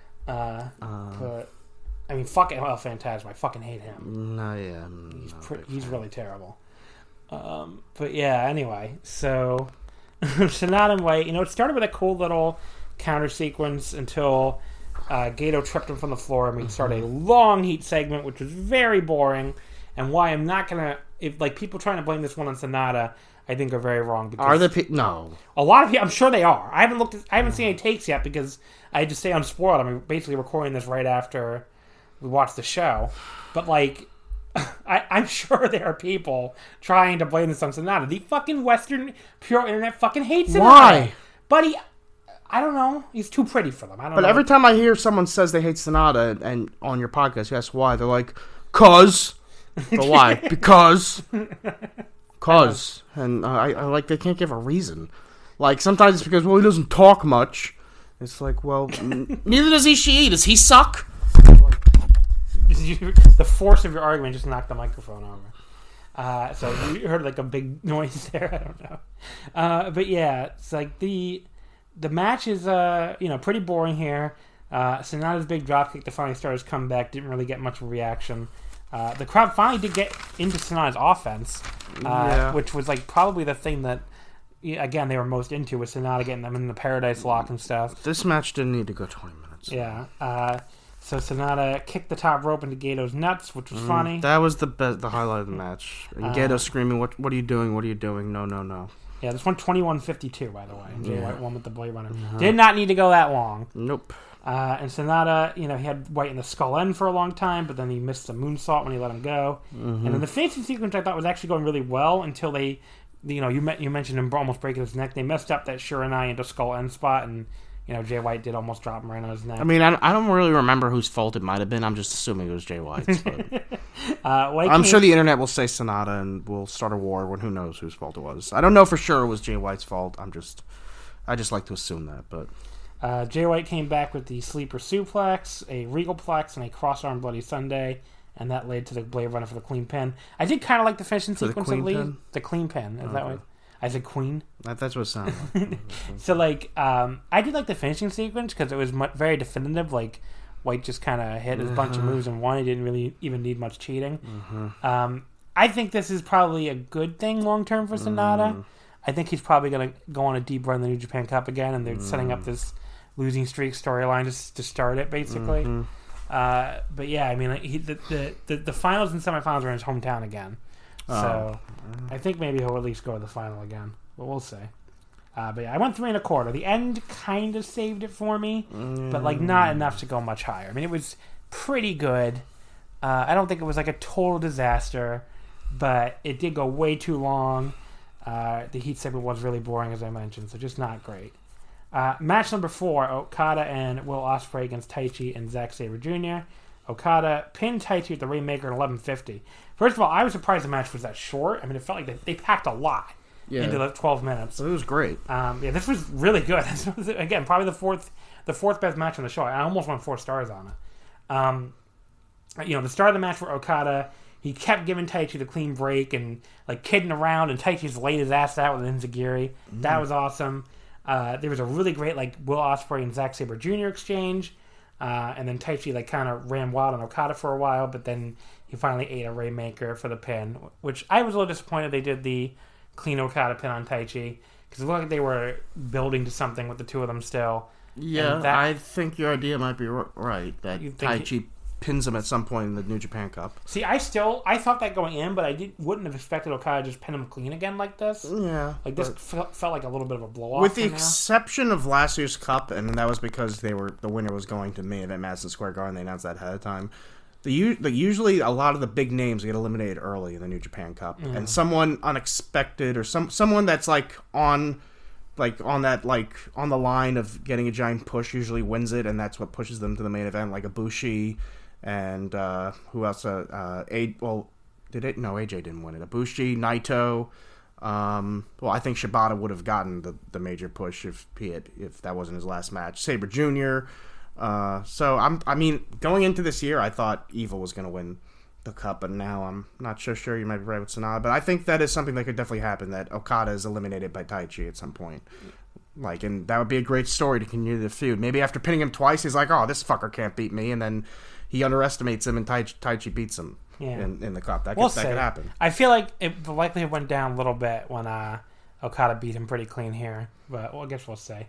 But I mean, fuck El Phantasmo. I fucking hate him. No, yeah. He's really terrible. But yeah, anyway. So, Sonata and White, it started with a cool little counter sequence until Gato tripped him from the floor and we started a long heat segment, which was very boring. And why I'm not going to... Like, people trying to blame this one on Sonata, I think are very wrong. Are there people... No. A lot of people... I'm sure they are. I haven't seen any takes yet because I had to stay unspoiled. I'm basically recording this right after... we watched the show, but like, I'm sure there are people trying to blame this on Sonata. The fucking Western pure internet fucking hates Sonata. Why? But I don't know. He's too pretty for them. I don't know. But every time I hear someone says they hate Sonata, and on your podcast, you ask why, they're like, "Cause." But why? Because. Cause. And I like, they can't give a reason. Like, sometimes it's because, well, he doesn't talk much. It's like, well, neither does Ishii. Does he suck? The force of your argument just knocked the microphone over. So you heard like a big noise there. I don't know. But yeah, it's like the match is pretty boring here. Sonata's big dropkick to finally start his comeback didn't really get much of a reaction. The crowd finally did get into Sonata's offense, which was like probably the thing that again they were most into, was Sonata getting them in the Paradise Lock and stuff. This match didn't need to go 20 minutes. Yeah. So Sonata kicked the top rope into Gato's nuts, which was funny. That was the highlight of the match. And Gato screaming, "What are you doing? What are you doing? No, no, no." Yeah, this one 21:52, by the way. Jay White won with the Blade Runner. Did not need to go that long. Nope. And Sonata, he had White in the skull end for a long time, but then he missed the moonsault when he let him go. And then the finishing sequence I thought was actually going really well until they, you mentioned him almost breaking his neck. They messed up that Shiranai into skull end spot, and Jay White did almost drop him right on his neck. I mean, I don't really remember whose fault it might have been. I'm just assuming it was Jay White's. But I'm sure the internet will say Sonata and we'll start a war when who knows whose fault it was. I don't know for sure it was Jay White's fault. I just like to assume that. But Jay White came back with the sleeper suplex, a regalplex, and a cross-arm Bloody Sunday, and that led to the Blade Runner for the clean pin. I did kind of like the finishing sequence of Lee. The clean pin. Is that what? I said queen. That's what it sounded like. So, I did like the finishing sequence because it was very definitive. Like, White just kind of hit his bunch of moves and won. He didn't really even need much cheating. I think this is probably a good thing long-term for Sonata. I think he's probably going to go on a deep run in the New Japan Cup again, and they're setting up this losing streak storyline to start it, basically. But, yeah, I mean, the finals and semifinals are in his hometown again. So, I think maybe he'll at least go to the final again. But we'll see. But yeah, I went 3 1/4. The end kind of saved it for me, but not enough to go much higher. I mean, it was pretty good. I don't think it was a total disaster, but it did go way too long. The Heat segment was really boring, as I mentioned, so just not great. Match number 4, Okada and Will Ospreay against Taichi and Zack Sabre Jr. Okada pinned Taichi at the Rainmaker at 11:50. First of all, I was surprised the match was that short. I mean, it felt like they packed a lot into the 12 minutes. It was great. This was really good. This was, again, probably the fourth best match on the show. I almost went 4 stars on it. The start of the match for Okada, he kept giving Taichi the clean break and kidding around, and Taichi just laid his ass out with an enziguri. That was awesome. There was a really great Will Ospreay and Zack Sabre Jr. exchange. And then Taichi kind of ran wild on Okada for a while, but then he finally ate a Rainmaker for the pin, which I was a little disappointed they did the clean Okada pin on Taichi, because it looked like they were building to something with the two of them still. Yeah, I think your idea might be right, that Taichi pins him at some point in the New Japan Cup. See, I thought that going in, but I wouldn't have expected Okada to just pin him clean again like this. Yeah. This felt like a little bit of a blow-off. With the exception of last year's Cup, and that was because the winner was going to main event Madison Square Garden, they announced that ahead of time. Usually a lot of the big names get eliminated early in the New Japan Cup, and someone unexpected or someone that's on the line of getting a giant push usually wins it, and that's what pushes them to the main event, like Ibushi. And who else? AJ didn't win it. Ibushi, Naito. I think Shibata would have gotten the major push if that wasn't his last match. Sabre Jr. Going into this year, I thought Evil was going to win the Cup, but now I'm not so sure. You might be right with Sonata, but I think that is something that could definitely happen. That Okada is eliminated by Taichi at some point. And that would be a great story to continue the feud. Maybe after pinning him twice, he's like, "Oh, this fucker can't beat me," and then he underestimates him, and Taichi beats him in the Cup. That could happen. I feel like the likelihood went down a little bit when Okada beat him pretty clean here, but I guess we'll see.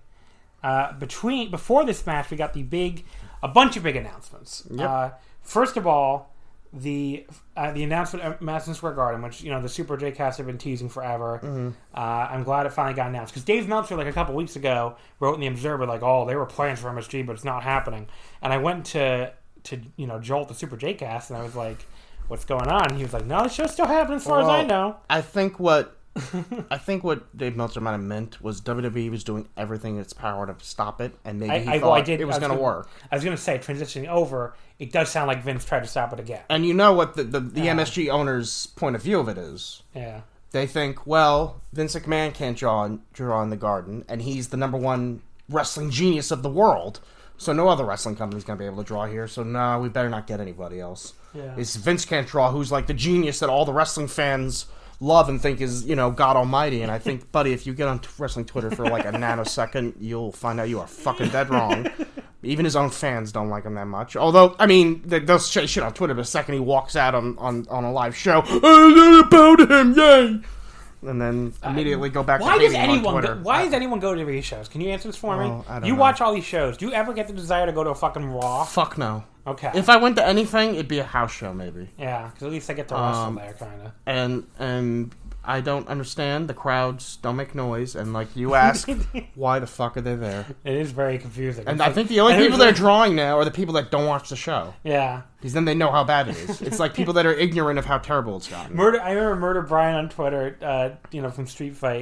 Before this match, we got a bunch of big announcements. Yep. First of all, the announcement at Madison Square Garden, which the Super J Cast have been teasing forever. I'm glad it finally got announced, because Dave Meltzer a couple weeks ago wrote in the Observer they were plans for MSG, but it's not happening. And I went to Jolt the Super J Cast, and I was like, "What's going on?" And he was like, "No, the show's still happening as far as I know." I think what Dave Meltzer might have meant was WWE was doing everything in its power to stop it, and maybe he thought it was going to work. I was going to say, transitioning over, it does sound like Vince tried to stop it again. And you know what the MSG owner's point of view of it is? Yeah. They think, well, Vince McMahon can't draw in the Garden, and he's the number one wrestling genius of the world, so no other wrestling company's going to be able to draw here, so we better not get anybody else. Yeah. Vince can't draw, who's the genius that all the wrestling fans love and think is, God almighty. And I think, buddy, if you get on wrestling Twitter for a nanosecond, you'll find out you are fucking dead wrong. Even his own fans don't like him that much. Although, I mean, they'll say shit on Twitter, but the second he walks out on a live show, about him, yay! And then immediately go back to hating him on Twitter. Why does anyone go to these shows? Can you answer this for me? I don't you know. Watch all these shows. Do you ever get the desire to go to a fucking Raw? Fuck no. Okay. If I went to anything, it'd be a house show, maybe. Yeah, because at least I get to wrestle there, kind of. And I don't understand. The crowds don't make noise, and you ask, why the fuck are they there? It is very confusing. And I think the only people they're drawing now are the people that don't watch the show. Yeah. Because then they know how bad it is. It's like people that are ignorant of how terrible it's gotten. I remember Murder Brian on Twitter, from Street Fight,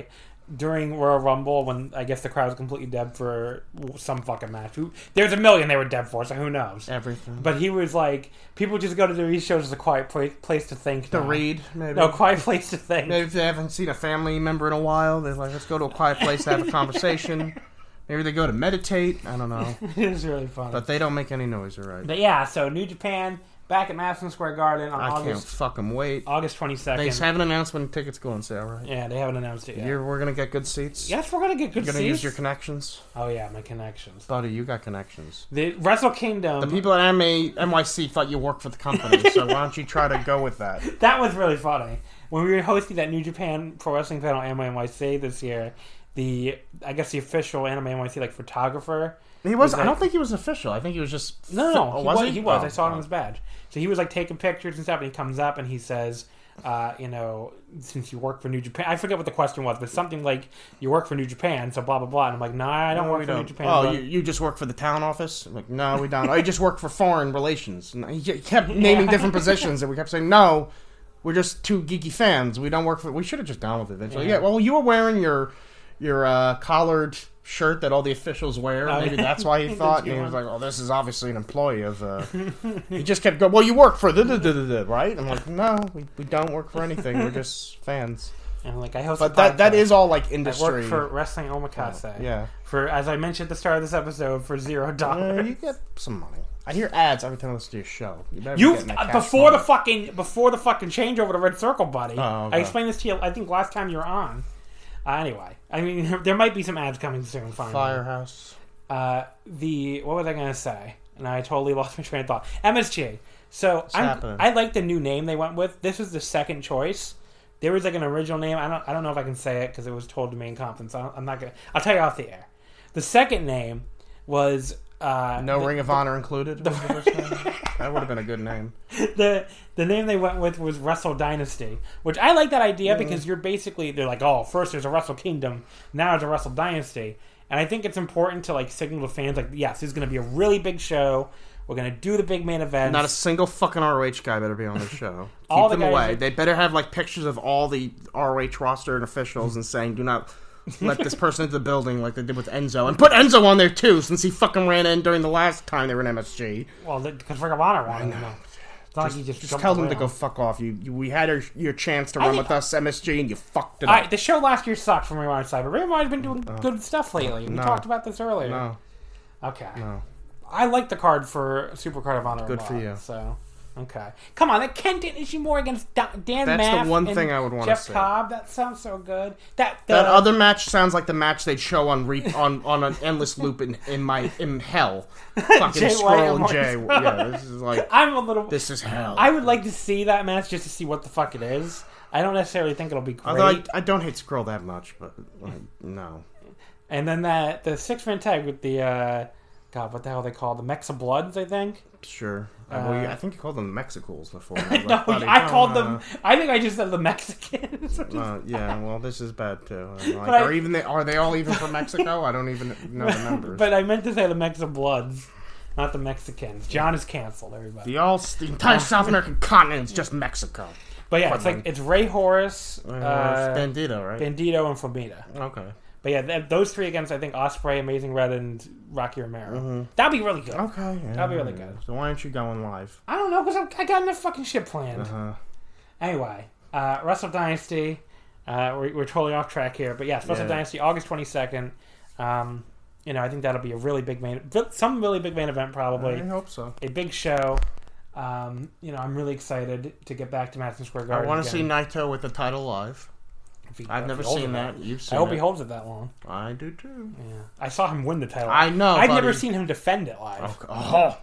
during Royal Rumble when I guess the crowd was completely dead for some fucking match. There's a million they were dead for, so who knows? Everything. But he was like, people just go to these shows as a quiet place to think. To now. read, maybe. No, quiet place to think. Maybe if they haven't seen a family member in a while, they're like, let's go to a quiet place to have a conversation. Maybe they go to meditate. I don't know. It is really funny. But they don't make any noise, you're right. But yeah, so New Japan back at Madison Square Garden on I can't August fucking wait. 22nd. They haven't announced when tickets go on sale, right? Yeah, they haven't announced it yet. We're going to get good seats? Yes, we're gonna get good You're seats. going to use your connections? Oh yeah, my connections. Buddy, you got connections. The Wrestle Kingdom. The people at NYC thought you worked for the company, so why don't you try to go with that? That was really funny. When we were hosting that New Japan Pro Wrestling panel at Anime NYC this year, I guess the official Anime NYC like photographer. He was. I don't think he was official. I think he was just. No, Oh, was he? He was. Oh, I saw it on his badge. So he was like taking pictures and stuff, and he comes up and he says, since you work for New Japan, I forget what the question was, but something like you work for New Japan, so blah blah blah. And I'm like, nah, I don't work for New Japan. Oh, but... you just work for the town office? I'm like, no, we don't. Oh, you just work for foreign relations. And he kept naming different positions, and we kept saying, no, we're just two geeky fans. We don't work for. We should have just gone with it eventually. Yeah. Well, you were wearing your collared shirt that all the officials wear. Maybe that's why he thought. And he was like, "Oh, this is obviously an employee of." He just kept going. Well, you work for right? I'm like, no, we don't work for anything. We're just fans. And I'm like, I host. But that is all like industry. I work for Wrestling Omakase. Yeah. For, as I mentioned at the start of this episode, for $0. You get some money. I hear ads every time I listen to your show. Before the fucking changeover to Red Circle, buddy. Oh, okay. I explained this to you. I think last time you were on. Anyway, I mean, there might be some ads coming soon. Finally. Firehouse. What was I going to say? And I totally lost my train of thought. MSG. So I like the new name they went with. This was the second choice. There was like an original name. I don't know if I can say it because it was told to me in conference. I'm not gonna. I'll tell you off the air. The second name was Ring of Honor included. That would have been a good name. The name they went with was Wrestle Dynasty, which I like that idea because they're like, oh, first there's a Wrestle Kingdom, now there's a Wrestle Dynasty, and I think it's important to like signal to fans like, yes, this is going to be a really big show. We're going to do the big main event. Not a single fucking ROH guy better be on the show. All Keep them away. They better have like pictures of all the ROH roster and officials and saying, do not let this person into the building like they did with Enzo. And put Enzo on there too, since he fucking ran in during the last time they were in MSG. Well, because Ring of Honor wanted him. Just tell them to go fuck off. We had your chance to run with us, MSG, and you fucked it up. The show last year sucked from Ring of Honor side, but Ring of Honor's been doing good stuff lately. We talked about this earlier. No. Okay. No. I like the card for Super Card of Honor. Good for you. So, okay. Come on, that Kenta Ishimori against Dan That's Maff the one thing I would want to Jeff see. Cobb. That sounds so good. That other match sounds like the match they'd show on an endless loop in hell. Fucking Jay Scroll White and Jay. Yeah, this is like this is hell. I would like to see that match just to see what the fuck it is. I don't necessarily think it'll be great. Although I don't hate Scroll that much, but no. And then the 6-man tag with the God, what the hell are they called? The Mexa Bloods, I think. Sure. I think you called them the Mexicals before. No, I called them. I think I just said the Mexicans. Yeah, well, this is bad too. Are they all even from Mexico? I don't even know the numbers. But I meant to say the Mexa Bloods, not the Mexicans. John is canceled. Everybody. The entire South American continent is just Mexico. But yeah, it's Ray Horace, Bandito, right? Bandito, and Flamita. Okay. But yeah, those three against, I think, Ospreay, Amazing Red, and Rocky Romero. Mm-hmm. That'd be really good. Okay. Yeah, that'd be really good. So why aren't you going live? I don't know, because I got enough fucking shit planned. Anyway, Wrestle Dynasty. We're totally off track here. But yes, Wrestle Dynasty, August 22nd. I think that'll be a really big some really big main event, probably. I hope so. A big show. I'm really excited to get back to Madison Square Garden. I want to see Naito with the title live. I've never seen that. You've seen it. I hope he holds it that long. I do too. Yeah, I saw him win the title. I know. I've never seen him defend it live. Oh.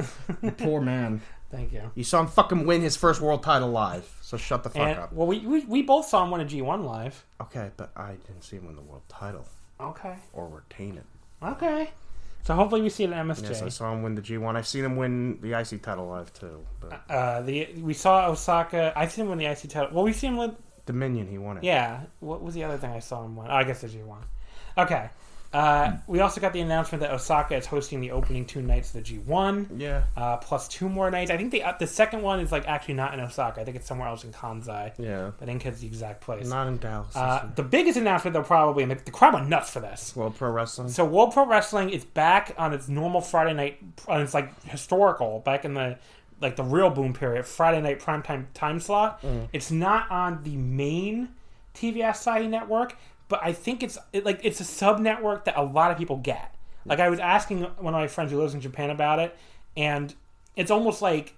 Poor man. Thank you. You saw him fucking win his first world title live. So shut the fuck up. Well, we both saw him win a G1 live. Okay, but I didn't see him win the world title. Okay. Or retain it. Okay. So hopefully we see it at MSJ. Yes, I saw him win the G1. I've seen him win the IC title live too. But. We saw Osaka. I've seen him win the IC title. Well, we've seen him win. Dominion, he won it. Yeah. What was the other thing I saw him win? Oh, I guess the G1. Okay. We also got the announcement that Osaka is hosting the opening 2 nights of the G1. Yeah. Plus 2 more nights. I think the second one is like actually not in Osaka. I think it's somewhere else in Kansai. Yeah. I think it's the exact place. Not in Dallas. The biggest announcement, though, probably, and the crowd went nuts for this. World Pro Wrestling. So World Pro Wrestling is back on its normal Friday night, on its like historical, back in the like the real boom period, Friday night primetime time slot. It's not on the main TBS Sahi network, but I think it's a sub network that a lot of people get. Like I was asking one of my friends who lives in Japan about it, and it's almost like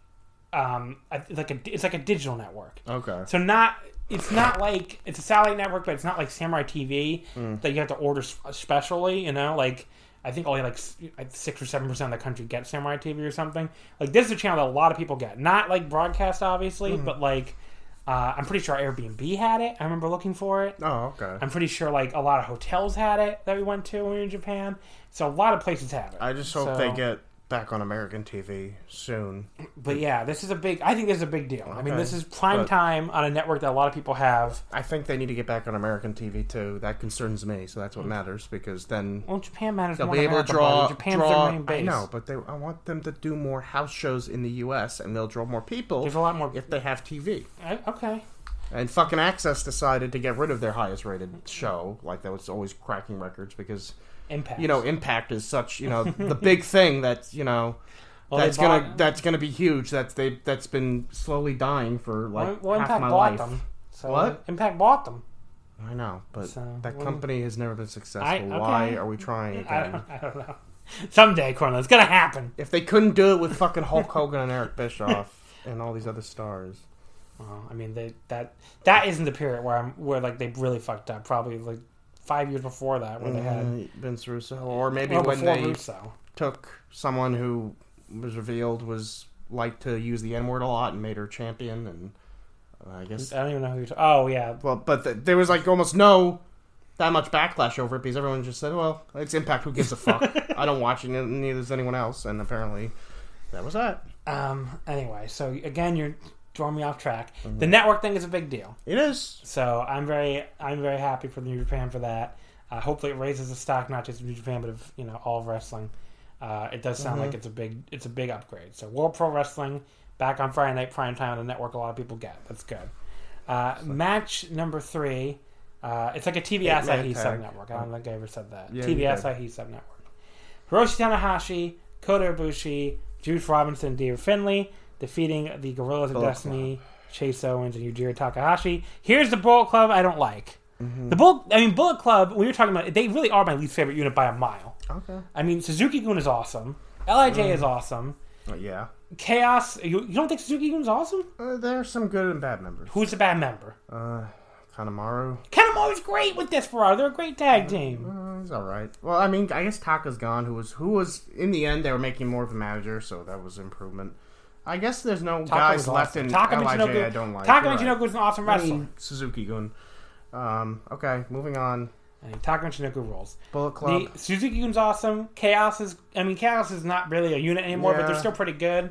it's like a digital network. Okay. So it's not like it's a satellite network, but it's not like Samurai TV that you have to order specially. You know, like I think only like 6 or 7% of the country get Samurai TV or something. Like this is a channel that a lot of people get, not like broadcast obviously, but like. I'm pretty sure Airbnb had it. I remember looking for it. Oh, okay. I'm pretty sure like a lot of hotels had it that we went to when we were in Japan. So a lot of places have it. I just hope they get back on American TV soon. But yeah, I think this is a big deal. Okay. I mean, this is prime time on a network that a lot of people have. I think they need to get back on American TV too. That concerns me, so that's what matters, because then Well, Japan matters they'll more be than able to America, draw. buddy. Japan's their main base. I know, but I want them to do more house shows in the U.S. and they'll draw more people. There's a lot more if they have TV. Okay. And fucking Access decided to get rid of their highest rated show, like that was always cracking records, because Impact. Impact is such the big thing that's that's gonna be huge. That's been slowly dying for like half Impact my bought life. them. So What? Impact bought them. I know, but So, that company has never been successful. Okay. Why are we trying again? I don't know. Someday, Cornell, it's gonna happen. If they couldn't do it with fucking Hulk Hogan and Eric Bischoff and all these other stars. Well, I mean, that isn't the period where like they really fucked up. Probably like 5 years before that, where they had Vince Russo, or maybe well, when before they Russo. took someone who was revealed was liked to use the N-word a lot and made her champion, and I guess I don't even know who you're talking. Oh yeah, well, but there was like almost no that much backlash over it, because everyone just said, "Well, it's Impact. Who gives a fuck? I don't watch it. Neither does anyone else." And apparently, that was that. Anyway, so again, you're throwing me off track. The network thing is a big deal. It is. So I'm very happy for New Japan for that. Hopefully, it raises the stock not just of New Japan, but of all of wrestling. It does sound like it's a big upgrade. So World Pro Wrestling back on Friday night prime time on the network. A lot of people get. That's good. Match number 3. It's like a TBS IE sub network. I don't think I ever said that. Yeah, TBS IE sub network. Hiroshi Tanahashi, Kota Ibushi, Juice Robinson, and David Finlay defeating the Gorillas of Destiny, Chase Owens, and Yujiro Takahashi. Here's the Bullet Club I don't like. The Bullet Club, when you're talking about, they really are my least favorite unit by a mile. Okay. I mean, Suzuki-gun is awesome. LIJ is awesome. Yeah. Chaos, you don't think Suzuki-gun is awesome? There are some good and bad members. Who's the bad member? Kanemaru. Kanemaru's great with Desperado. They're a great tag team. He's all right. Well, I mean, I guess Taka's gone. Who was in the end they were making more of a manager, so that was improvement. I guess there's no guys left in LIJ I don't like. Taka Michinoku is an awesome wrestler. I mean, Suzuki-gun. Okay, moving on. Taka Michinoku rules. Bullet Club. Suzuki-gun's awesome. Chaos is not really a unit anymore, but they're still pretty good.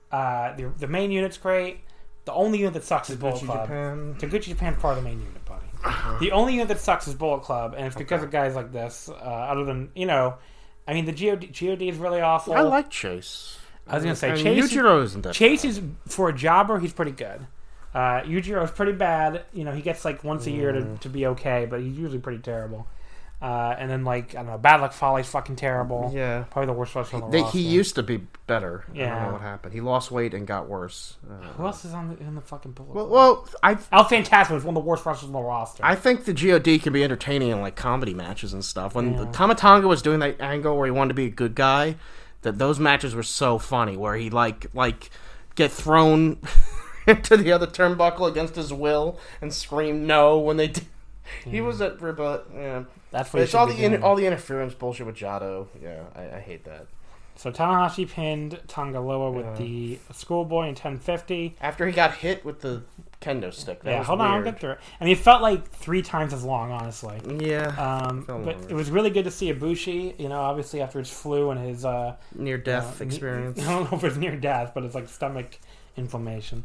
The main unit's great. The only unit that sucks is Bullet Club. Taguchi Japan's part of the main unit, buddy. The only unit that sucks is Bullet Club, and it's because of guys like this. Other than, I mean, the GOD is really awful. I like Chase. I was going to say, Yujiro isn't that Chase is, for a jobber, he's pretty good. Yujiro is pretty bad. He gets like once a year to be okay, but he's usually pretty terrible. And then, like, I don't know, Bad Luck Fale's fucking terrible. Yeah. Probably the worst wrestler on the roster. He used to be better. Yeah. I don't know what happened. He lost weight and got worse. Who else is in the fucking Bullet Club? Well, El Phantasmo is one of the worst wrestlers on the roster. I think the GOD can be entertaining in, like, comedy matches and stuff. When Tama Tonga was doing that angle where he wanted to be a good guy, those matches were so funny, where he, like get thrown into the other turnbuckle against his will and scream no when they did. He was at Rebut, yeah. That's what it's all the interference bullshit with Jado. Yeah, I hate that. So Tanahashi pinned Tonga Loa with the Schoolboy in 1050. After he got hit with the kendo stick. That was hold weird. on, I'll get through it. I mean, it felt like 3 times as long, honestly. Yeah. But it was really good to see Ibushi, obviously after his flu and his near-death experience. I don't know if it's near-death, but it's like stomach inflammation.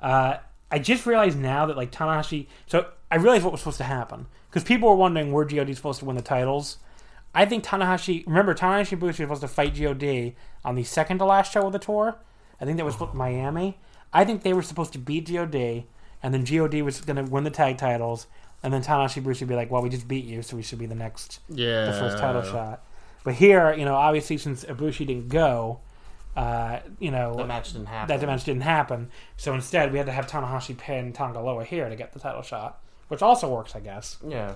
I just realized now that, like, Tanahashi... So I realized what was supposed to happen. Because people were wondering were GOD supposed to win the titles. I think Tanahashi and Bushi were supposed to fight God on the second to last show of the tour. I think that was Miami. I think they were supposed to beat God, and then God was going to win the tag titles, and then Tanahashi Bushi would be like, well, we just beat you, so we should be the first title shot. But here, obviously since Ibushi didn't go, the match didn't happen. That match didn't happen. So instead, we had to have Tanahashi pin Tonga Loa here to get the title shot, which also works, I guess. Yeah.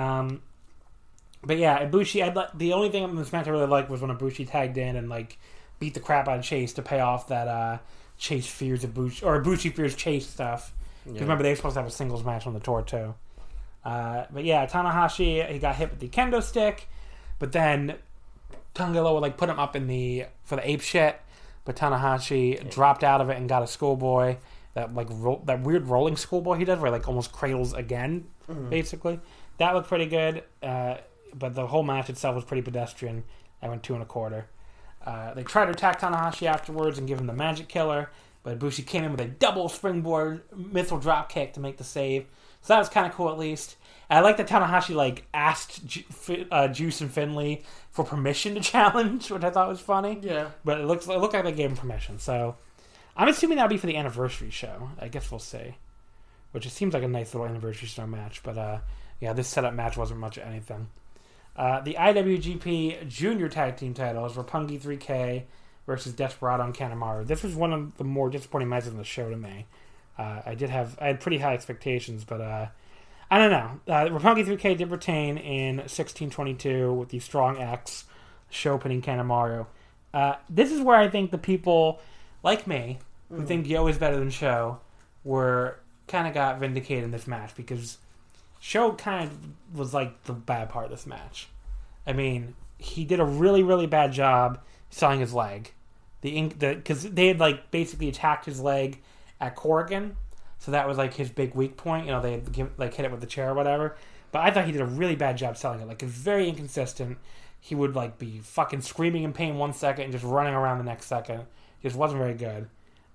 But yeah, Ibushi. The only thing in this match I really liked was when Ibushi tagged in and beat the crap out of Chase to pay off that Chase fears Ibushi or Ibushi fears Chase stuff. Because remember they were supposed to have a singles match on the tour too. But yeah, Tanahashi he got hit with the kendo stick, but then Tonga Loa put him up for the ape shit. But Tanahashi dropped out of it and got a schoolboy, that that weird rolling schoolboy he does, where he almost cradles again, basically. That looked pretty good, but the whole match itself was pretty pedestrian. I went 2 1/4. They tried to attack Tanahashi afterwards and give him the magic killer, but Ibushi came in with a double springboard missile drop kick to make the save. So that was kind of cool, at least. And I like that Tanahashi asked Juice and Finlay for permission to challenge, which I thought was funny. Yeah, but it looked like they gave him permission. So I'm assuming that'll be for the anniversary show. I guess we'll see. Which it seems like a nice little anniversary show match, but this setup match wasn't much of anything. The IWGP Junior Tag Team titles were Roppongi 3K versus Desperado and Kanemaru. This was one of the more disappointing matches in the show to me. I had pretty high expectations, but I don't know. Roppongi 3K did retain in 1622 with the Strong X show pinning Kanemaru. This is where I think the people like me who think Yo is better than Show kind of got vindicated in this match, because Show kind of was the bad part of this match. I mean, he did a really, really bad job selling his leg. Because they had basically attacked his leg at Corrigan, so that was his big weak point. They had hit it with the chair or whatever. But I thought he did a really bad job selling it. It's very inconsistent. He would be fucking screaming in pain 1 second and just running around the next second. It just wasn't very good.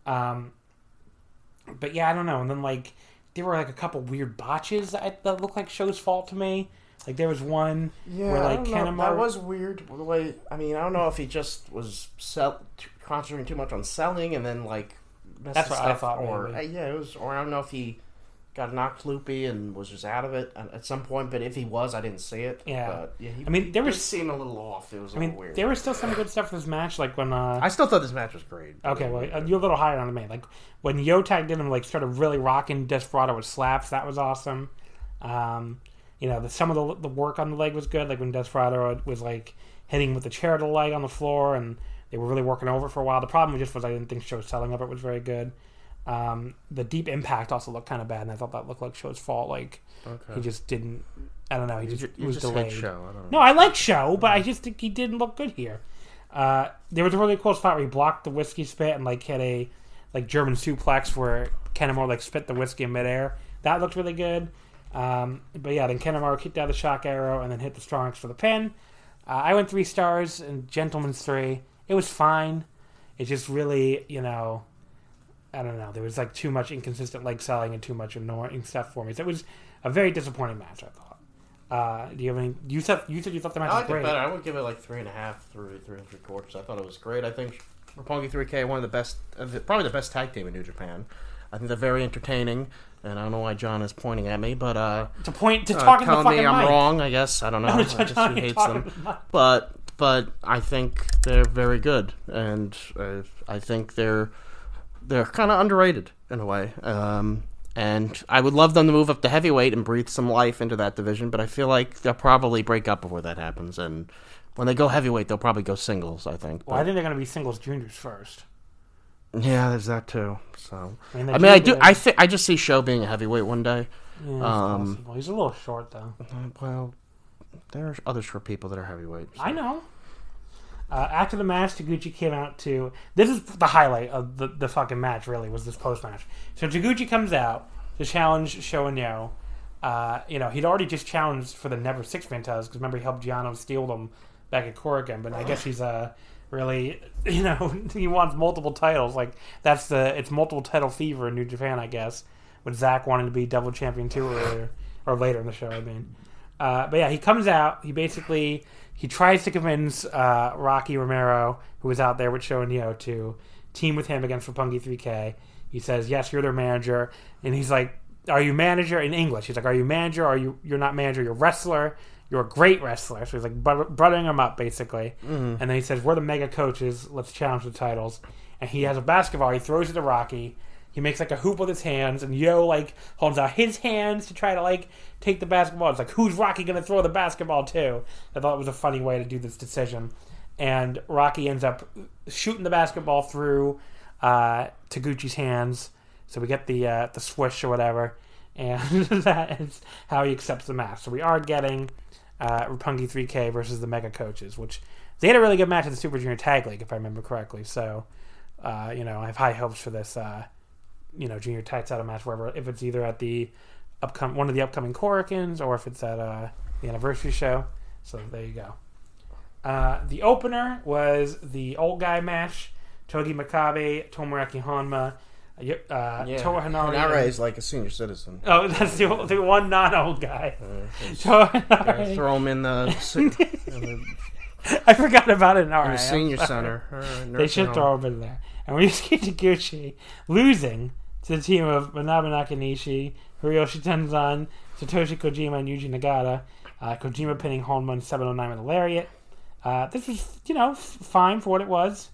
But yeah, I don't know. And then there were a couple weird botches that looked like Show's fault to me. There was one where Kanemaru... That was weird. The way, I don't know if he just was concentrating too much on selling and then that's what I thought. Or it was. Or I don't know if he got knocked loopy and was just out of it at some point. But if he was, I didn't see it. Yeah. But yeah, there was seemed a little off. It was a little weird. There was still some good stuff in this match, when I still thought this match was great. Okay, well, you're a little higher on me. When Yo tagged in and started really rocking Desperado with slaps, that was awesome. Some of the work on the leg was good. When Desperado was hitting with the chair to the leg on the floor, and they were really working over it for a while. The problem was I didn't think Show's selling of it was very good. The deep impact also looked kind of bad, and I thought that looked like Show's fault. He just didn't. I don't know. He was delayed. Show. I don't know. No, I like Show, but I just think he didn't look good here. There was a really cool spot where he blocked the whiskey spit and hit a German suplex where Kanemaru spit the whiskey in midair. That looked really good. But yeah, then Kanemaru kicked out the shock arrow and then hit the Strong X for the pin. I went 3 stars and Gentleman's 3. It was fine. It just really, I don't know. There was too much inconsistent leg selling and too much annoying stuff for me. So it was a very disappointing match, I thought. Do you have any? You said you thought the match was great. It better. I would give it 3.5, 3 3/4. I thought it was great. I think Roppongi 3K one of the best, probably the best tag team in New Japan. I think they're very entertaining, and I don't know why John is pointing at me, but talk in the fucking mic. I'm wrong. I guess I don't know. I guess he hates them, but I think they're very good, and I think they're kind of underrated in a way. And I would love them to move up to heavyweight and breathe some life into that division, but I feel like they'll probably break up before that happens. And when they go heavyweight, they'll probably go singles, I think. Well, I think they're going to be singles juniors first. Yeah, there's that too. So I just see Show being a heavyweight one day. Yeah, possible. He's a little short though. Well, there are other short people that are heavyweight. So. I know. After the match, Taguchi came out to... This is the highlight of the fucking match, really, was this post-match. So Taguchi comes out to challenge Show and Yo. He'd already just challenged for the Never Six-Man titles, because remember, he helped Giano steal them back at Corrigan, but I guess he's really... he wants multiple titles. It's multiple title fever in New Japan, I guess, with Zack wanting to be double champion too, or later in the show, I mean. But yeah, he comes out. He tries to convince Rocky Romero, who was out there with Sho and Yo, to team with him against Roppongi 3K. He says, yes, you're their manager. And he's like, are you manager? In English, he's like, are you manager? Or you're not manager, you're wrestler. You're a great wrestler. So he's like buttering him up, basically. Mm-hmm. And then he says, we're the mega coaches. Let's challenge the titles. And he has a basketball. He throws it to Rocky. He makes like a hoop with his hands. And Yo like holds out his hands to try to like take the basketball. It's like, who's Rocky going to throw the basketball to? I thought it was a funny way to do this decision. And Rocky ends up shooting the basketball through Taguchi's hands. So we get the swish or whatever. And that is how he accepts the match. So we are getting Roppongi 3K versus the Mega Coaches, which they had a really good match at the Super Junior Tag League, if I remember correctly. So, I have high hopes for this, Junior Tag Title match, wherever, if it's either at the one of the upcoming Korakuens or if it's at the anniversary show. So there you go. The opener was the old guy match: Togi Makabe, Tomoaki Honma. Toa Hanare. Hanare is like a senior citizen. Oh, that's the one non-old guy. Throw him in the I forgot about it. All right, senior center. They should throw him in there. And we just get Taguchi losing to the team of Manabu Nakanishi, Hiroshi Tenzan, Satoshi Kojima, and Yuji Nagata. Kojima pinning Honma in 709 with a lariat. This was, fine for what it was.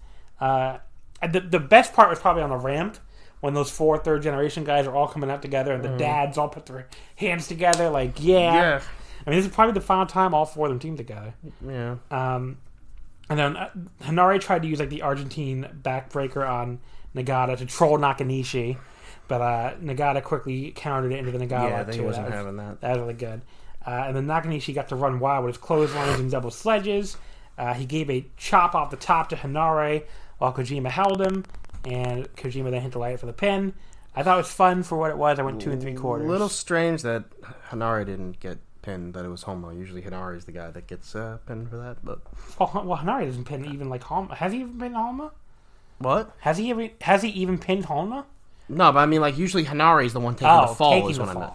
The best part was probably on the ramp, when those 4 third-generation guys are all coming out together and the dads all put their hands together, like, yeah. I mean, this is probably the final time all 4 of them teamed together. Yeah. And then Hanare tried to use, like, the Argentine backbreaker on Nagata to troll Nakanishi, but Nagata quickly countered it into the Nagata. Yeah, he wasn't having that. That was really good. And then Nakanishi got to run wild with his clotheslines and double sledges. He gave a chop off the top to Hanare while Kojima held him. And Kojima then hit the light for the pin. I thought it was fun for what it was. I went 2 3/4. A little strange that Hanare didn't get pinned, that it was Honma. Usually Hanare is the guy that gets pinned for that. But well, Hanare doesn't pin even like Honma. Has he even pinned Honma? What? Has he even pinned Honma? No, but I mean, like, usually Hanare is the one taking the fall. Is what I meant.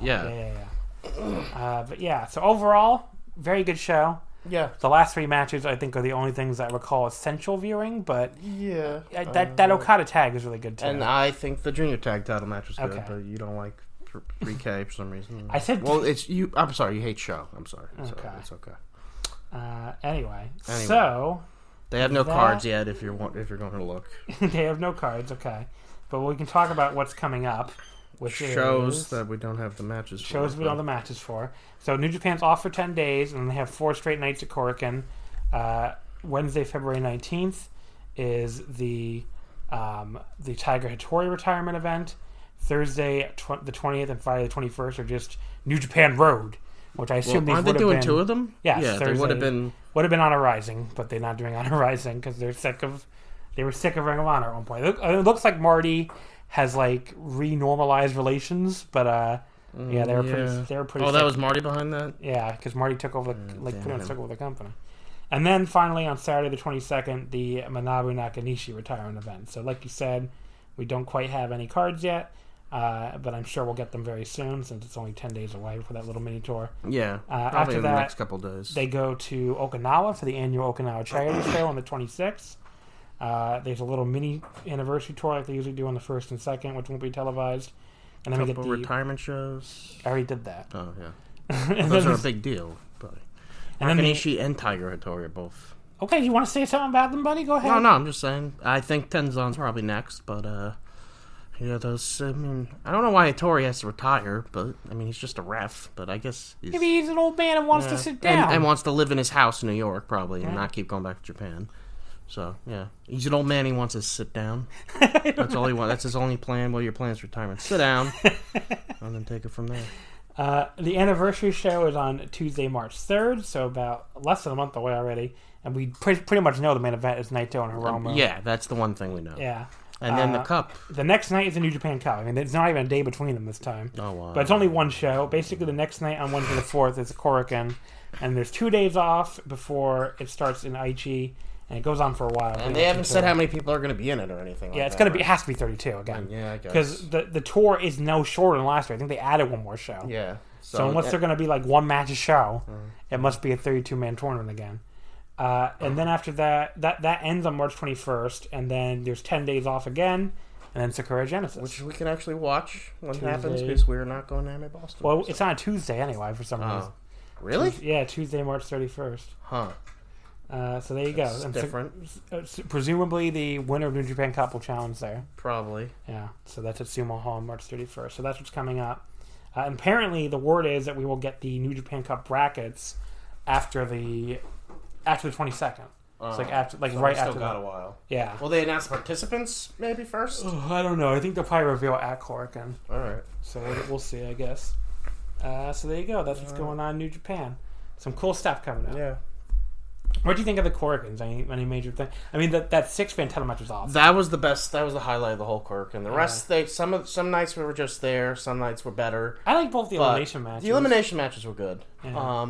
Yeah. But yeah, so overall, very good show. Yeah. The last 3 matches, I think, are the only things that I recall essential viewing, but yeah, that Okada tag is really good, too. And I think the junior tag title match was good, but you don't like 3K for some reason. I said... Well, it's you. I'm sorry, you hate Show. I'm sorry. Okay. So it's okay. Anyway, so... They have no cards yet if you're going to look. They have no cards, okay. But we can talk about what's coming up, which shows that we don't have the matches for. Shows we don't have the matches for. So New Japan's off for 10 days, and they have 4 straight nights at Korakuen. Wednesday, February 19th is the Tiger Hattori retirement event. Thursday, the 20th, and Friday the 21st are just New Japan Road, which I assume these would have been... Aren't they doing 2 of them? Yes, yeah, Thursday they would have been... Would have been Honor Rising, but they're not doing Honor Rising because they were sick of Ring of Honor at one point. It looks like Marty has like renormalized relations, but they were pretty. Oh, that was Marty behind that. Yeah, because Marty took over took over the company. And then finally on Saturday the 22nd, the Manabu Nakanishi retirement event. So like you said, we don't quite have any cards yet, but I'm sure we'll get them very soon since it's only 10 days away for that little mini tour. Yeah, after in that, the next couple of days. They go to Okinawa for the annual Okinawa Charity Show on the 26th. There's a little mini anniversary tour like they usually do on the 1st and 2nd, which won't be televised. And then we get the retirement shows. I already did that. Oh yeah, those are a big deal, buddy. And Nakanishi and Tiger Hattori are both. Okay, you want to say something about them, buddy? Go ahead. No, I'm just saying. I think Tenzan's probably next, but those. I mean, I don't know why Hattori has to retire, but I mean, he's just a ref. But I guess maybe he's an old man and wants to sit down and wants to live in his house in New York, probably, and not keep going back to Japan. So, yeah. He's an old man. He wants to sit down. That's all he wants. That's his only plan. Well, your plan's retirement. Sit down. And then take it from there. The anniversary show is on Tuesday, March 3rd, so about less than a month away already. And we pretty much know the main event is Naito and Hiromu. Yeah, that's the one thing we know. Yeah. And then the Cup. The next night is the New Japan Cup. I mean, it's not even a day between them this time. Oh, wow. But it's only one show. Basically, the next night on Wednesday the 4th is Korakuen. And there's 2 days off before it starts in Aichi. And it goes on for a while. And they haven't said how many people are going to be in it or anything. Yeah, it has to be 32 again. Yeah, I guess. Because the tour is no shorter than last year. I think they added one more show. Yeah. So unless they're going to be like one match a show, it must be a 32-man tournament again. And then after that ends on March 21st, and then there's 10 days off again, and then Sakura Genesis. Which we can actually watch when it happens, because we're not going to Anime Boston. Well, it's on a Tuesday anyway, for some reason. Really? Yeah, Tuesday, March 31st. Huh. So there you go. It's different. Presumably the winner of New Japan Cup will challenge there. Probably. Yeah, so that's at Sumo Hall on March 31st. So that's what's coming up. And apparently the word is that we will get the New Japan Cup brackets after the 22nd. It's like after, like so right still after. Got a while. Yeah. Will they announce participants maybe first? I don't know. I think they'll probably reveal at Korakuen. All right. So we'll see, I guess. So there you go. That's what's going on in New Japan. Some cool stuff coming up. Yeah. What do you think of the Korakuens? Any major thing? I mean, that 6-man title match was awesome. That was the best. That was the highlight of the whole Korakuen. The rest, some nights we were just there. Some nights were better. I like both the elimination matches. The elimination matches were good. Yeah.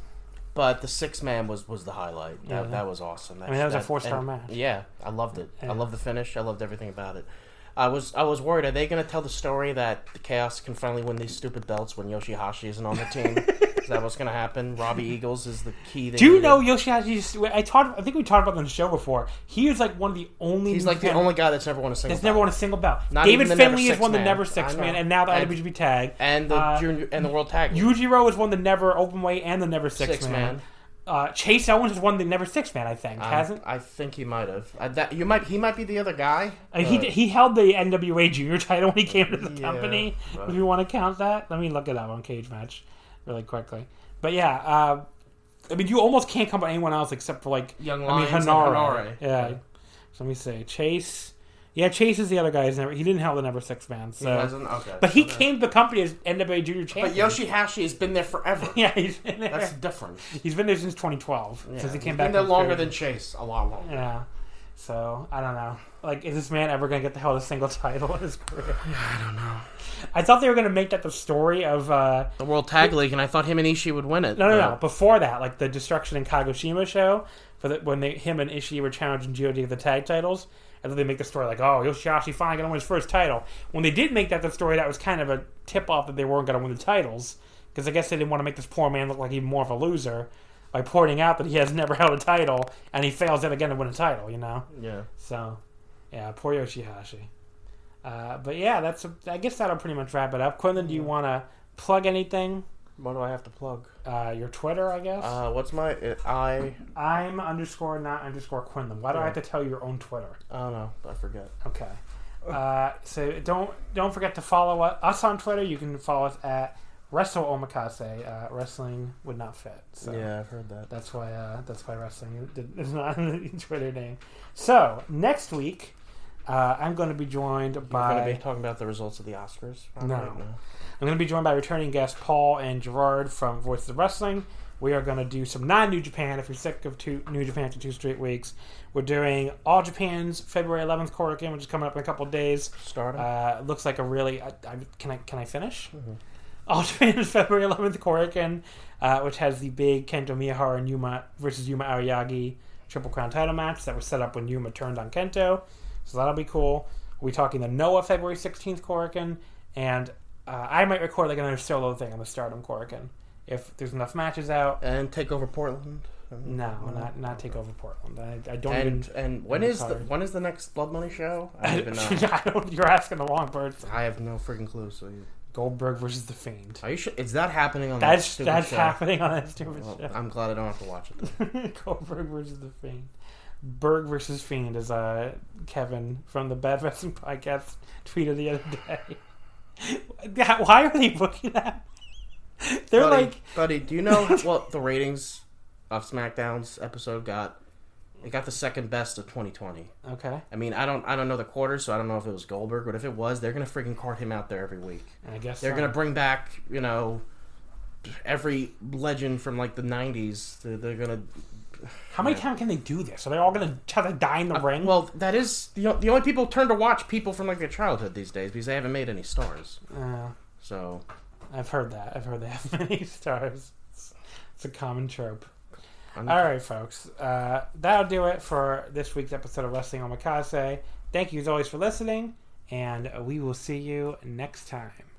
But the 6-man was the highlight. Yeah. That was awesome. That was a 4-star match. Yeah, I loved it. Yeah. I loved the finish. I loved everything about it. I was worried. Are they going to tell the story that the Chaos can finally win these stupid belts when Yoshihashi isn't on the team? Is that what's going to happen? Robbie Eagles is the key. Do you know Yoshihashi? I think we talked about it on the show before. He is like one of the only. He's like the only guy that's never won a single. That's never won a single belt. Not David even the Finlay Never has won the Six-Man. Never 6-man, and now the IWGP Tag, and the junior and the World Tag. Yujiro has won the Never Openweight and the Never 6-man. Six-man. Chase Owens has won the Never 6-man, I think, hasn't? I think he might have. He might be the other guy. He held the NWA Junior title when he came to the company. If you want to count that, let me look it up on Cage Match really quickly. But yeah, I mean, you almost can't come up with anyone else except for like Young Lions and Hanare. Hanare. Yeah. So let me see. Chase. Yeah, Chase is the other guy. He didn't hold the Never 6-man. So. He hasn't? Okay. But he came to the company as NWA Junior Champion. But Yoshihashi has been there forever. Yeah, he's been there. That's different. He's been there since 2012. Yeah. Since he came He's back. been there from longer Australia. than Chase. A lot longer. Yeah. So, I don't know. Like, is this man ever going to get to hold a single title in his career? I don't know. I thought they were going to make that the story of... the World Tag League, and I thought him and Ishii would win it. No. Before that, like the Destruction in Kagoshima show, when him and Ishii were challenging GOD for the tag titles, and then they make the story like, oh, Yoshihashi finally going to win his first title. When they did make that the story, that was kind of a tip-off that they weren't going to win the titles, because I guess they didn't want to make this poor man look like even more of a loser by pointing out that he has never held a title, and he fails yet again to win a title, you know? Yeah. So, yeah, poor Yoshihashi. But yeah, I guess that'll pretty much wrap it up. Quinlan, do you want to plug anything? What do I have to plug? Your Twitter, I guess. What's my... I'm _ Quinlan. Why do I have to tell you your own Twitter? I don't know. I forget. Okay. So don't forget to follow us on Twitter. You can follow us at Wrestle Omakase. Wrestling would not fit. So Yeah, I've heard that. that's why wrestling is not the Twitter name. So next week, I'm going to be joined by. You're going to be talking about the results of the Oscars? No. I'm going to be joined by returning guests Paul and Gerard from Voices of Wrestling. We are going to do some non-New Japan. If you're sick of New Japan for 2 straight weeks, we're doing All Japan's February 11th Korakuen, which is coming up in a couple of days. Starting. Looks like a really... Can I finish? Mm-hmm. All Japan's February 11th Korakuen, which has the big Kento Miyahara and Yuma versus Yuma Aoyagi Triple Crown title match that was set up when Yuma turned on Kento. So that'll be cool. We'll be talking the Noah February 16th Korakuen, and I might record like another solo thing on the Stardom Korakuen if there's enough matches out. And take over Portland? No, not take over Portland. I don't And when is the next Blood Money show? I don't even know. You're asking the wrong person. I have no freaking clue. So Goldberg versus The Fiend. Are you sure? Is that happening on that's that stupid show? happening on that stupid show. I'm glad I don't have to watch it then. Goldberg versus The Fiend. Berg versus Fiend, as Kevin from the Bad Wrestling Podcast tweeted the other day. Why are they booking that? They're buddy, do you know what the ratings of SmackDown's episode got? It got the second best of 2020. Okay. I mean, I don't know the quarters, so I don't know if it was Goldberg, but if it was, they're gonna freaking cart him out there every week. I guess they're gonna bring back, every legend from like the 90s. They're gonna. How many times can they do this? Are they all gonna try to die in the ring? Well, that is the only people turn to watch people from like their childhood these days because they haven't made any stars. So. I've heard that. I've heard they have many stars. It's a common trope. All right, folks. That'll do it for this week's episode of Wrestling Omakase. Thank you as always for listening, and we will see you next time.